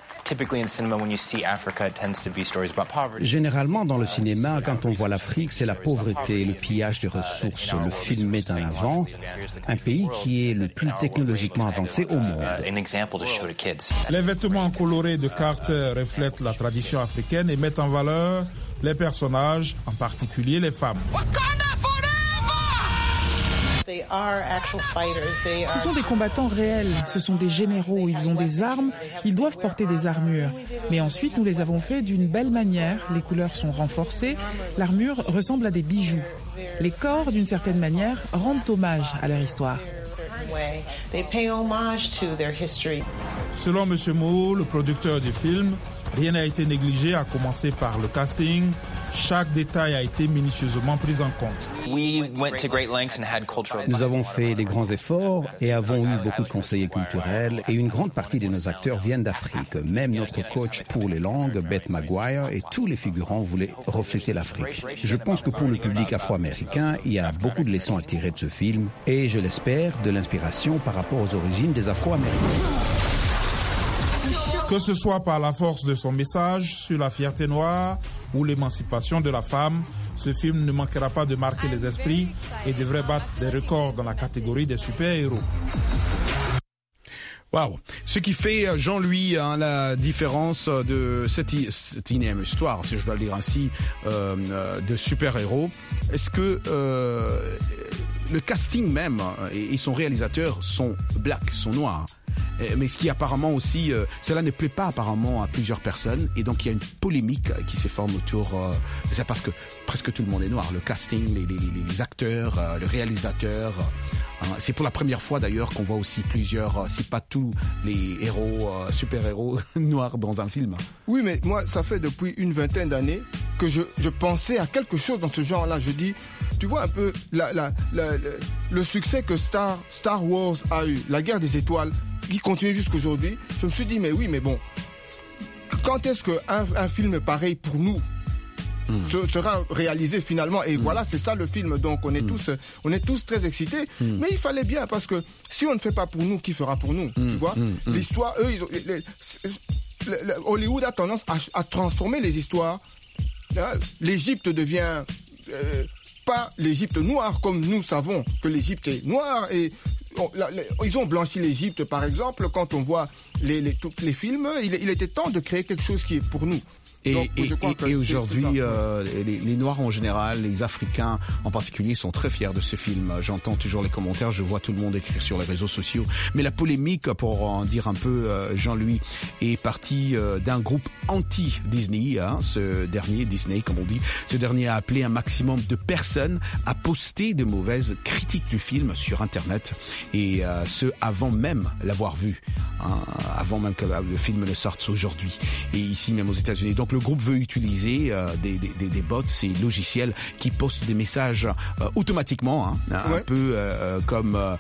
Généralement, dans le cinéma, quand on voit l'Afrique, c'est la pauvreté, le pillage des ressources. Le film met en avant un pays qui est le plus technologiquement avancé au monde. Les vêtements colorés de Carter reflètent la tradition africaine et mettent en valeur les personnages, en particulier les femmes. Ce sont des combattants réels, ce sont des généraux, ils ont des armes, ils doivent porter des armures. Mais ensuite, nous les avons fait d'une belle manière, les couleurs sont renforcées, l'armure ressemble à des bijoux. Les corps, d'une certaine manière, rendent hommage à leur histoire. Selon M. Moore, le producteur du film, rien n'a été négligé, à commencer par le casting. Chaque détail a été minutieusement pris en compte. Nous avons fait des grands efforts et avons eu beaucoup de conseillers culturels et une grande partie de nos acteurs viennent d'Afrique. Même notre coach pour les langues, Beth Maguire, et tous les figurants voulaient refléter l'Afrique. Je pense que pour le public afro-américain, il y a beaucoup de leçons à tirer de ce film et, je l'espère, de l'inspiration par rapport aux origines des Afro-Américains. Que ce soit par la force de son message sur la fierté noire ou l'émancipation de la femme, ce film ne manquera pas de marquer les esprits et devrait battre des records dans la catégorie des super-héros. Waouh! Ce qui fait, Jean-Louis, hein, la différence de cette, cette énième histoire, si je dois le dire ainsi, euh, de super-héros, est-ce que euh, le casting même et, et son réalisateur sont blacks, sont noirs? Mais ce qui apparemment aussi, euh, cela ne plaît pas apparemment à plusieurs personnes et donc il y a une polémique qui se forme autour, euh, c'est parce que presque tout le monde est noir, le casting, les, les, les acteurs, euh, le réalisateur. Euh, c'est pour la première fois d'ailleurs qu'on voit aussi plusieurs, euh, si pas tous les héros, euh, super-héros noirs dans un film. Oui, mais moi, ça fait depuis une vingtaine d'années que je, je pensais à quelque chose dans ce genre-là. Je dis, tu vois un peu la, la, la, la, le succès que Star, Star Wars a eu, la guerre des étoiles, qui continue jusqu'aujourd'hui. Je me suis dit, mais oui, mais bon, quand est-ce qu'un un film pareil pour nous mmh. sera réalisé finalement? Et mmh. voilà, c'est ça le film. Donc on est mmh. tous, on est tous très excités. Mmh. Mais il fallait bien, parce que si on ne fait pas pour nous, qui fera pour nous? mmh. Tu vois, mmh. l'histoire, eux, ils ont, les, les, les, les, Hollywood a tendance à, à transformer les histoires. L'Égypte devient euh, pas l'Égypte noire comme nous savons que l'Égypte est noire. Et ils ont blanchi l'Égypte, par exemple, quand on voit les, les, tous les films, il, il était temps de créer quelque chose qui est pour nous. Et, Donc, et, je crois et, que et aujourd'hui, c'est, c'est euh, les, les Noirs en général, les Africains en particulier, sont très fiers de ce film. J'entends toujours les commentaires, je vois tout le monde écrire sur les réseaux sociaux. Mais la polémique, pour en dire un peu, euh, Jean-Louis, est partie euh, d'un groupe anti-Disney. Hein, ce dernier, Disney comme on dit, ce dernier a appelé un maximum de personnes à poster de mauvaises critiques du film sur Internet. Et euh, ce, avant même l'avoir vu. Hein, avant même que le film ne sorte aujourd'hui. Et ici, même aux États-Unis. Donc, le groupe veut utiliser euh, des, des, des, des bots, ces logiciels qui postent des messages euh, automatiquement, hein, ouais. un peu euh, comme euh,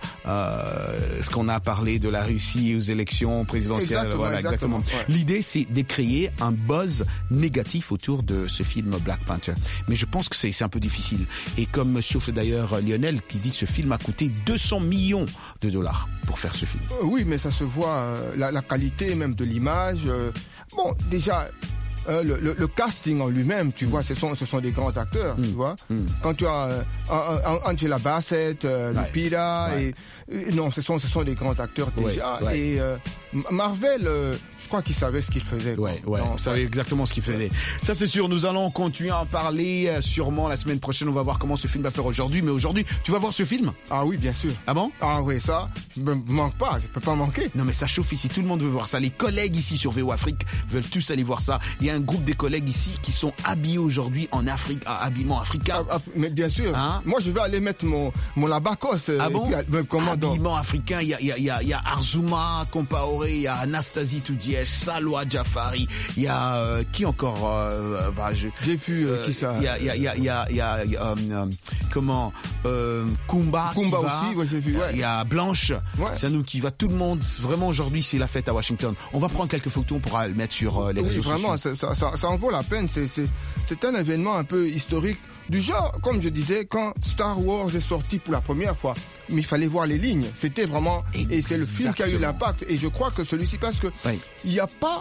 euh, ce qu'on a parlé de la Russie aux élections présidentielles. Exactement, voilà, exactement. exactement. Ouais. L'idée, c'est de créer un buzz négatif autour de ce film Black Panther. Mais je pense que c'est, c'est un peu difficile. Et comme me souffle d'ailleurs Lionel, qui dit que ce film a coûté deux cents millions de dollars pour faire ce film. Euh, oui, mais ça se voit, euh, la, la qualité même de l'image. Euh, bon, déjà... Euh, le, le, le casting en lui-même, tu mm. vois, ce sont, ce sont des grands acteurs, mm. tu vois. Mm. Quand tu as euh, Angela Bassett, euh, ouais. Lupita, ouais. et, et non, ce sont, ce sont des grands acteurs déjà. Ouais. Ouais. Et euh, Marvel, euh, je crois qu'il savait ce qu'il faisait. Ouais, ouais. Il savait exactement ce qu'il faisait. Ça, c'est sûr. Nous allons continuer à en parler euh, sûrement la semaine prochaine. On va voir comment ce film va faire aujourd'hui. Mais aujourd'hui, tu vas voir ce film? Ah oui, bien sûr. Ah bon? Ah oui, ça, je me manque pas. Je peux pas manquer. Non, mais ça chauffe ici. Tout le monde veut voir ça. Les collègues ici sur V O Afrique veulent tous aller voir ça. Il y a un groupe des collègues ici qui sont habillés aujourd'hui en Afrique, en habillement africain. Ah, ah, mais bien sûr. Hein? Moi, je vais aller mettre mon mon labacos. Ah bon? Puis, comment habillement donc? Africain. Il y a il y a il y a, il y a Arzuma Compaoré, il y a Anastasie Toudièche, Salwa Jafari. Il y a euh, qui encore? euh, bah, je, J'ai vu euh, qui ça? Il y a il y a il y a il y a, il y a, il y a euh, comment euh, Kumba. Kumba aussi. Ouais, j'ai vu. Ouais. Il y a Blanche. Ouais. C'est nous qui va. Tout le monde. Vraiment aujourd'hui, c'est la fête à Washington. On va prendre quelques photos pour le mettre sur euh, les oui, réseaux vraiment, sociaux. Ça, ça, ça en vaut la peine. C'est, c'est, c'est un événement un peu historique. Du genre, comme je disais, quand Star Wars est sorti pour la première fois, mais il fallait voir les lignes. C'était vraiment... Exactement. Et c'est le film qui a eu l'impact. Et je crois que celui-ci, parce que oui. il n'y a pas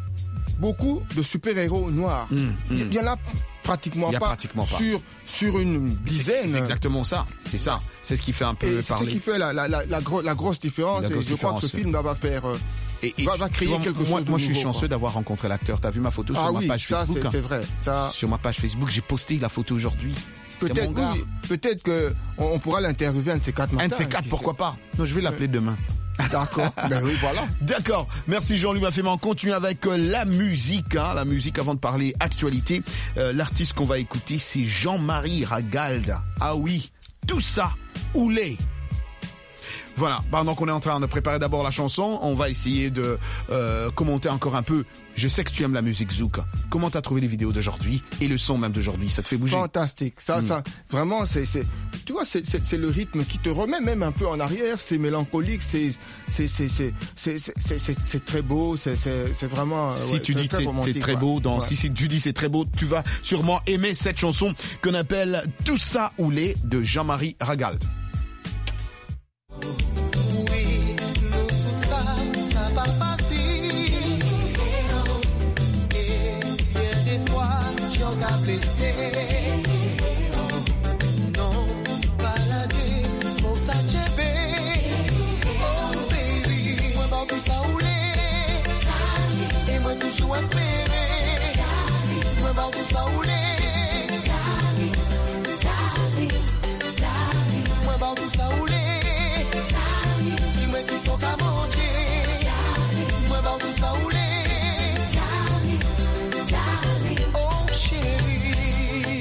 beaucoup de super-héros noirs. Mmh, mmh. Il y en a pratiquement, pas, pratiquement pas sur sur une dizaine. C'est, c'est exactement ça. C'est ça. C'est ce qui fait un peu et parler. C'est ce qui fait la la la, la, gro- la grosse différence. La grosse et je différence. crois que ce film va faire euh, et, et va, tu, va créer vois, quelque moi, chose moi, de moi, je suis nouveau, chanceux quoi. d'avoir rencontré l'acteur. T'as vu ma photo ah sur oui, ma page ça, Facebook. C'est, hein. c'est vrai. Ça. Sur ma page Facebook, j'ai posté la photo aujourd'hui. Peut-être, oui, peut-être que on, on pourra l'interviewer un de ces quatre matins. Un de ces quatre, pourquoi pas? Non, je vais l'appeler demain. D'accord. Ben oui, voilà. D'accord. Merci Jean-Louis Mafféman. On continue avec euh, la musique, hein, la musique avant de parler actualité. Euh, l'artiste qu'on va écouter, c'est Jean-Marie Ragald. Ah oui, tout ça, oulé. Voilà, pendant qu'on est en train de préparer d'abord la chanson, on va essayer de euh, commenter encore un peu. Je sais que tu aimes la musique zouk. Comment t'as trouvé les vidéos d'aujourd'hui et le son même d'aujourd'hui? Ça te fait bouger? Fantastique. Ça, mmh. ça, vraiment, c'est, c'est, tu vois, c'est, c'est, c'est le rythme qui te remet même un peu en arrière. C'est mélancolique. C'est, c'est, c'est, c'est, c'est, c'est, c'est, c'est, c'est très beau. C'est, c'est, c'est vraiment. Si ouais, tu dis très c'est, c'est très beau, dans, ouais. si, si tu dis c'est très beau, tu vas sûrement aimer cette chanson qu'on appelle Tout ça oulé de Jean-Marie Ragald. Blessé, non, balader, faut s'achever. Oh baby, moi bah tout ça oulé, et moi toujours espérer. Moi bah tout ça oulé, moi bah tout ça oulé, dis-moi qui sont qu'à manger. Moi bah tout ça oulé. Oh chérie.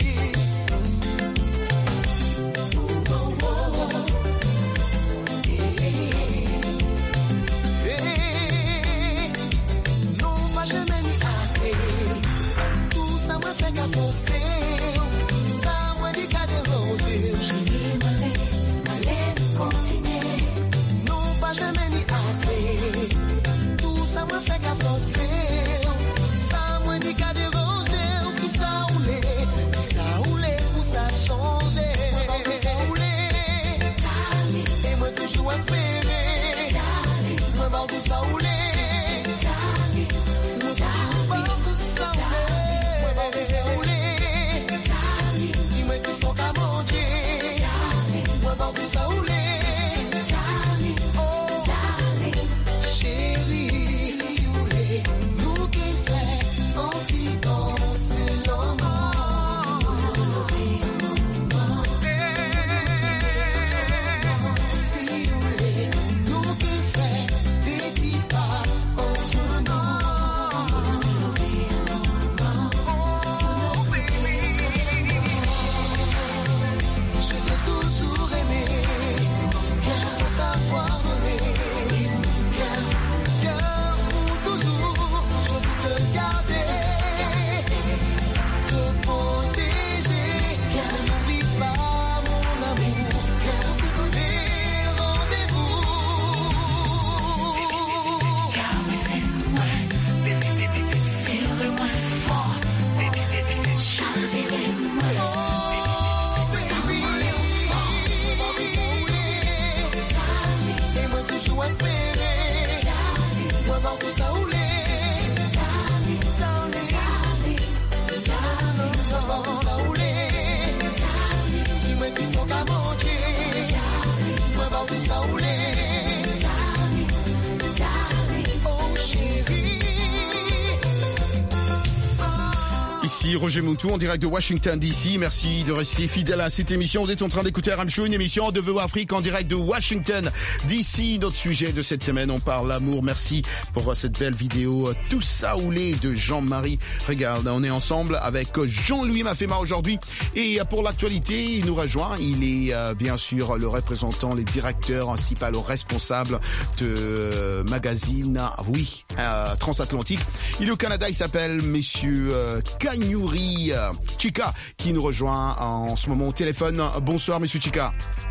Ici Roger Moutou en direct de Washington D C. Merci de rester fidèle à cette émission. Vous êtes en train d'écouter R M Show, une émission de V O Afrique en direct de Washington D C. Notre sujet de cette semaine, on parle l'amour. Merci pour cette belle vidéo Tout saoulé de Jean-Marie. Regarde, on est ensemble avec Jean-Louis Mafema aujourd'hui. Et pour l'actualité, il nous rejoint. Il est euh, bien sûr le représentant, le directeur principal, le responsable de euh, magazine, oui, euh, transatlantique. Il est au Canada, il s'appelle Monsieur euh, Kanyuri Chika qui nous rejoint en ce moment au téléphone. Bonsoir Monsieur Chika.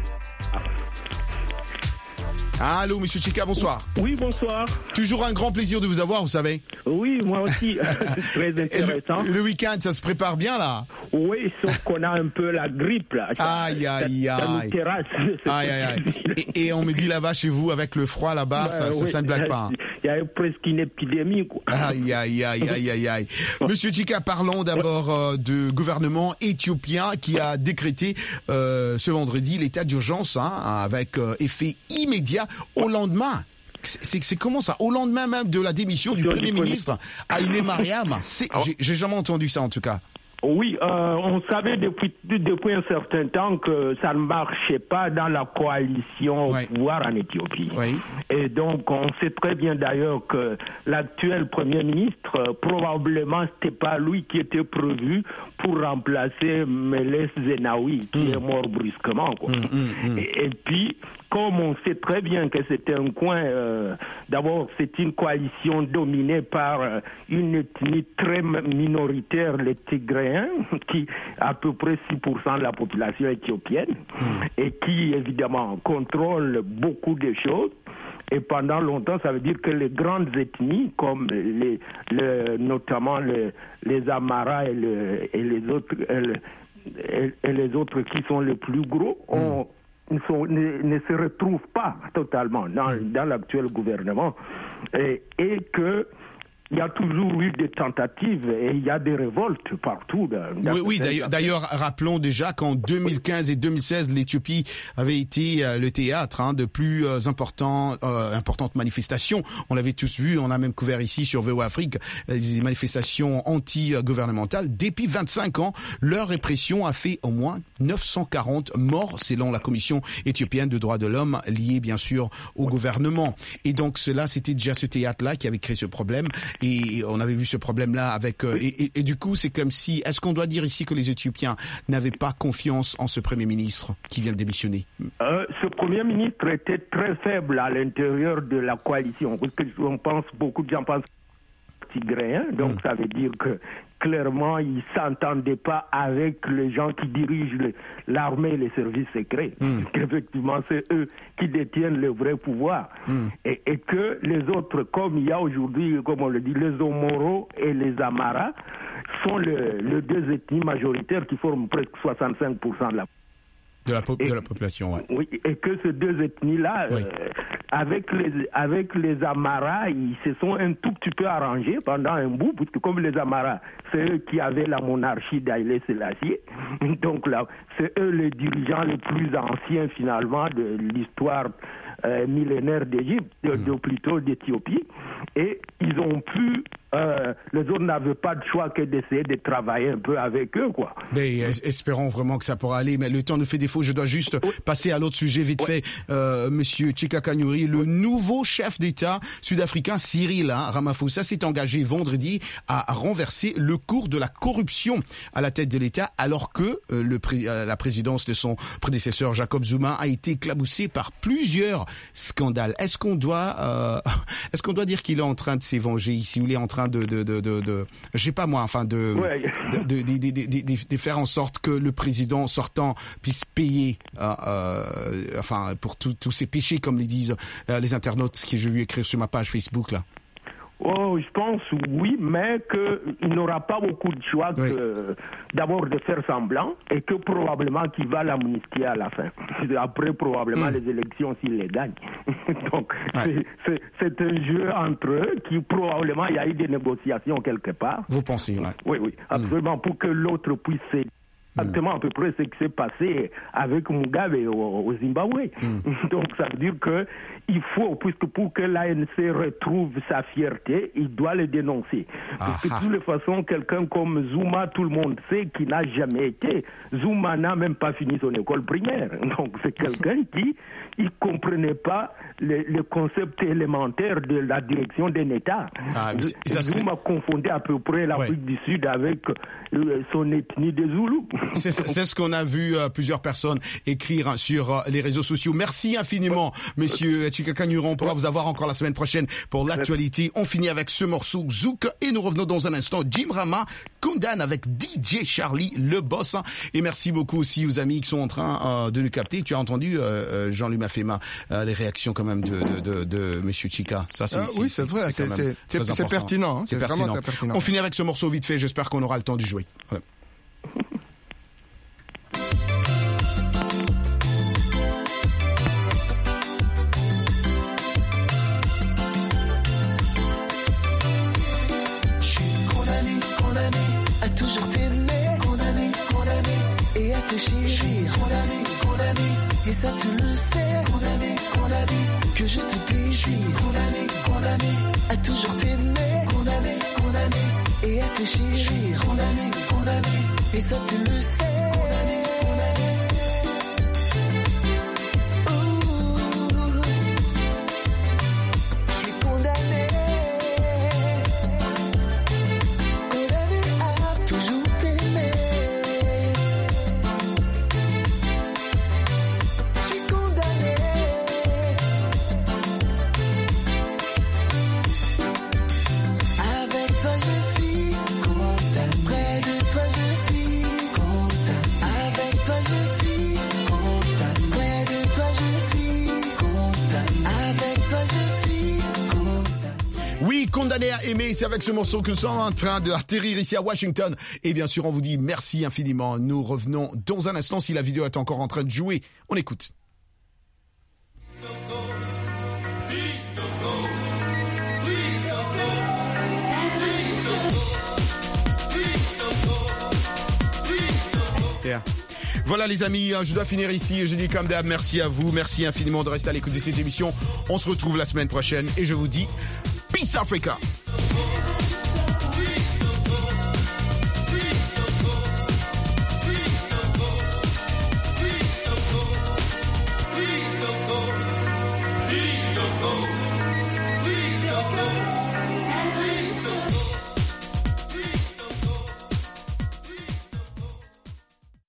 Allô Monsieur Chika, bonsoir. Oui, bonsoir. Toujours un grand plaisir de vous avoir, vous savez. Oui, moi aussi. C'est très intéressant. Le, le week-end, ça se prépare bien là. Oui, sauf qu'on a un peu la grippe là. Aïe, aïe, aïe. Ça nous terrasse. Aïe, aïe, aïe. Et, et on me dit là-bas chez vous, avec le froid là-bas, bah, ça, oui, ça, ça ne blague pas. Il y a presque une épidémie, quoi. Aïe, aïe, aïe, aïe, aïe, aïe. Monsieur Chika, parlons d'abord euh, du gouvernement éthiopien qui a décrété euh, ce vendredi l'état d'urgence hein, avec euh, effet immédiat au lendemain. C'est, c'est comment ça? Au lendemain même de la démission du Premier ministre Haïlé Mariam. C'est, j'ai, j'ai jamais entendu ça en tout cas. Oui, euh, on savait depuis, depuis un certain temps que ça ne marchait pas dans la coalition au oui. pouvoir en Éthiopie. Oui. Et donc, on sait très bien d'ailleurs que l'actuel Premier ministre, probablement, c'était pas lui qui était prévu pour remplacer Meles Zenawi, qui mm. est mort brusquement. Quoi. Mm, mm, mm. Et, et puis, comme on sait très bien que c'était un coin, euh, d'abord c'est une coalition dominée par euh, une ethnie très minoritaire, les Tigréens, qui à peu près six pour cent de la population éthiopienne, mmh. et qui évidemment contrôle beaucoup de choses. Et pendant longtemps, ça veut dire que les grandes ethnies, comme les, les, notamment les, les Amara et, le, et les autres, et, et les autres qui sont les plus gros, mmh. ont Ne, sont, ne, ne se retrouvent pas totalement dans, dans l'actuel gouvernement et, et que il y a toujours eu des tentatives et il y a des révoltes partout. Dans, dans oui, oui d'ailleurs, d'ailleurs, rappelons déjà qu'en deux mille quinze et deux mille seize, l'Éthiopie avait été euh, le théâtre hein, de plus euh, important, euh, importantes manifestations. On l'avait tous vu, on a même couvert ici sur V O Afrique des manifestations anti-gouvernementales. Depuis vingt-cinq ans, leur répression a fait au moins neuf cent quarante morts, selon la Commission éthiopienne de droits de l'homme, liée bien sûr au gouvernement. Et donc cela, c'était déjà ce théâtre-là qui avait créé ce problème. Et on avait vu ce problème-là avec... Euh, et, et, et du coup, c'est comme si... Est-ce qu'on doit dire ici que les Éthiopiens n'avaient pas confiance en ce Premier ministre qui vient de démissionner? euh, Ce Premier ministre était très faible à l'intérieur de la coalition. Parce que on pense, beaucoup de gens pensent tigréen, donc mmh. ça veut dire que clairement, ils ne s'entendaient pas avec les gens qui dirigent le, l'armée et les services secrets. Mm. Effectivement, c'est eux qui détiennent le vrai pouvoir. Mm. Et, et que les autres, comme il y a aujourd'hui, comme on le dit, les Omoro et les Amara, sont le, les deux ethnies majoritaires qui forment presque soixante-cinq pour cent de la De la, pop- et, de la population, ouais. Oui, et que ces deux ethnies-là, oui. euh, avec les avec les Amara, ils se sont un tout petit peu arrangés pendant un bout, parce que comme les Amara, c'est eux qui avaient la monarchie d'Haïlé Sélassié, donc là, c'est eux les dirigeants les plus anciens finalement de l'histoire euh, millénaire d'Égypte, de, mmh. de plutôt d'Éthiopie, et ils ont pu Euh, les autres n'avaient pas de choix que d'essayer de travailler un peu avec eux, quoi. Mais espérons vraiment que ça pourra aller. Mais le temps nous fait défaut. Je dois juste oui. passer à l'autre sujet vite oui. fait. Euh, Monsieur Chika Kanyuri, le nouveau chef d'État sud-africain Cyril hein, Ramaphosa s'est engagé vendredi à renverser le cours de la corruption à la tête de l'État, alors que euh, le pré- euh, la présidence de son prédécesseur Jacob Zuma a été éclaboussée par plusieurs scandales. Est-ce qu'on doit, euh, est-ce qu'on doit dire qu'il est en train de s'évenger ici, ou il est en train de, de, de, de, de je sais pas moi, enfin de, ouais. de, de, de, de, de, de, de faire en sorte que le président sortant puisse payer, euh, euh, enfin pour tous ces péchés, comme les disent euh, les internautes, ce que j'ai vu écrire sur ma page Facebook là. Oh, je pense oui, mais qu'il n'aura pas beaucoup de choix que oui. d'abord de faire semblant et que probablement qu'il va l'amnistier à la fin. Après probablement mmh. les élections s'il les gagne. Donc ouais. c'est, c'est, c'est un jeu entre eux qui probablement il y a eu des négociations quelque part. Vous pensez, ouais. Oui, oui, absolument, mmh. pour que l'autre puisse céder. exactement à peu près ce qui s'est passé avec Mugabe au, au Zimbabwe. Mm. Donc ça veut dire que il faut, puisque pour que l'A N C retrouve sa fierté, il doit le dénoncer. Parce que de toute façon, quelqu'un comme Zuma, tout le monde sait qu'il n'a jamais été. Zuma n'a même pas fini son école primaire. Donc c'est quelqu'un qui il comprenait pas le, le concept élémentaire de la direction d'un État. Ah, ça, Zuma confondait à peu près l'Afrique ouais. du Sud avec euh, son ethnie des Zoulous. C'est, c'est ce qu'on a vu euh, plusieurs personnes écrire sur euh, les réseaux sociaux. Merci infiniment, Monsieur Chika Kanyuro. On pourra vous avoir encore la semaine prochaine pour l'actualité. On finit avec ce morceau Zouk et nous revenons dans un instant. Jim Rama, Kundan avec D J Charlie, le boss. Et merci beaucoup aussi aux amis qui sont en train euh, de nous capter. Tu as entendu euh, Jean-Louis Mafema, euh, les réactions quand même de, de, de, de Monsieur Chika. Ça, c'est, euh, oui, c'est, c'est vrai, c'est, c'est, c'est, c'est pertinent. Hein, c'est, c'est pertinent. Vraiment très pertinent. On finit avec ce morceau vite fait. J'espère qu'on aura le temps de jouer. Voilà. Toujours t'aimer, condamné, condamné, et à te chérir, condamné, condamné, et ça tu le sais, condamné, condamné, que je te désire, condamné, condamné, à toujours t'aimer, condamné, condamné, et à te chérir, condamné, condamné, et ça tu le sais, condamné, condamné. Ouh, je suis condamné. Condamné à aimer, c'est avec ce morceau que nous sommes en train d'atterrir ici à Washington. Et bien sûr, on vous dit merci infiniment. Nous revenons dans un instant si la vidéo est encore en train de jouer. On écoute. Yeah. Voilà les amis, je dois finir ici. Je dis comme d'hab, merci à vous, merci infiniment de rester à l'écoute de cette émission. On se retrouve la semaine prochaine et je vous dis Peace Africa.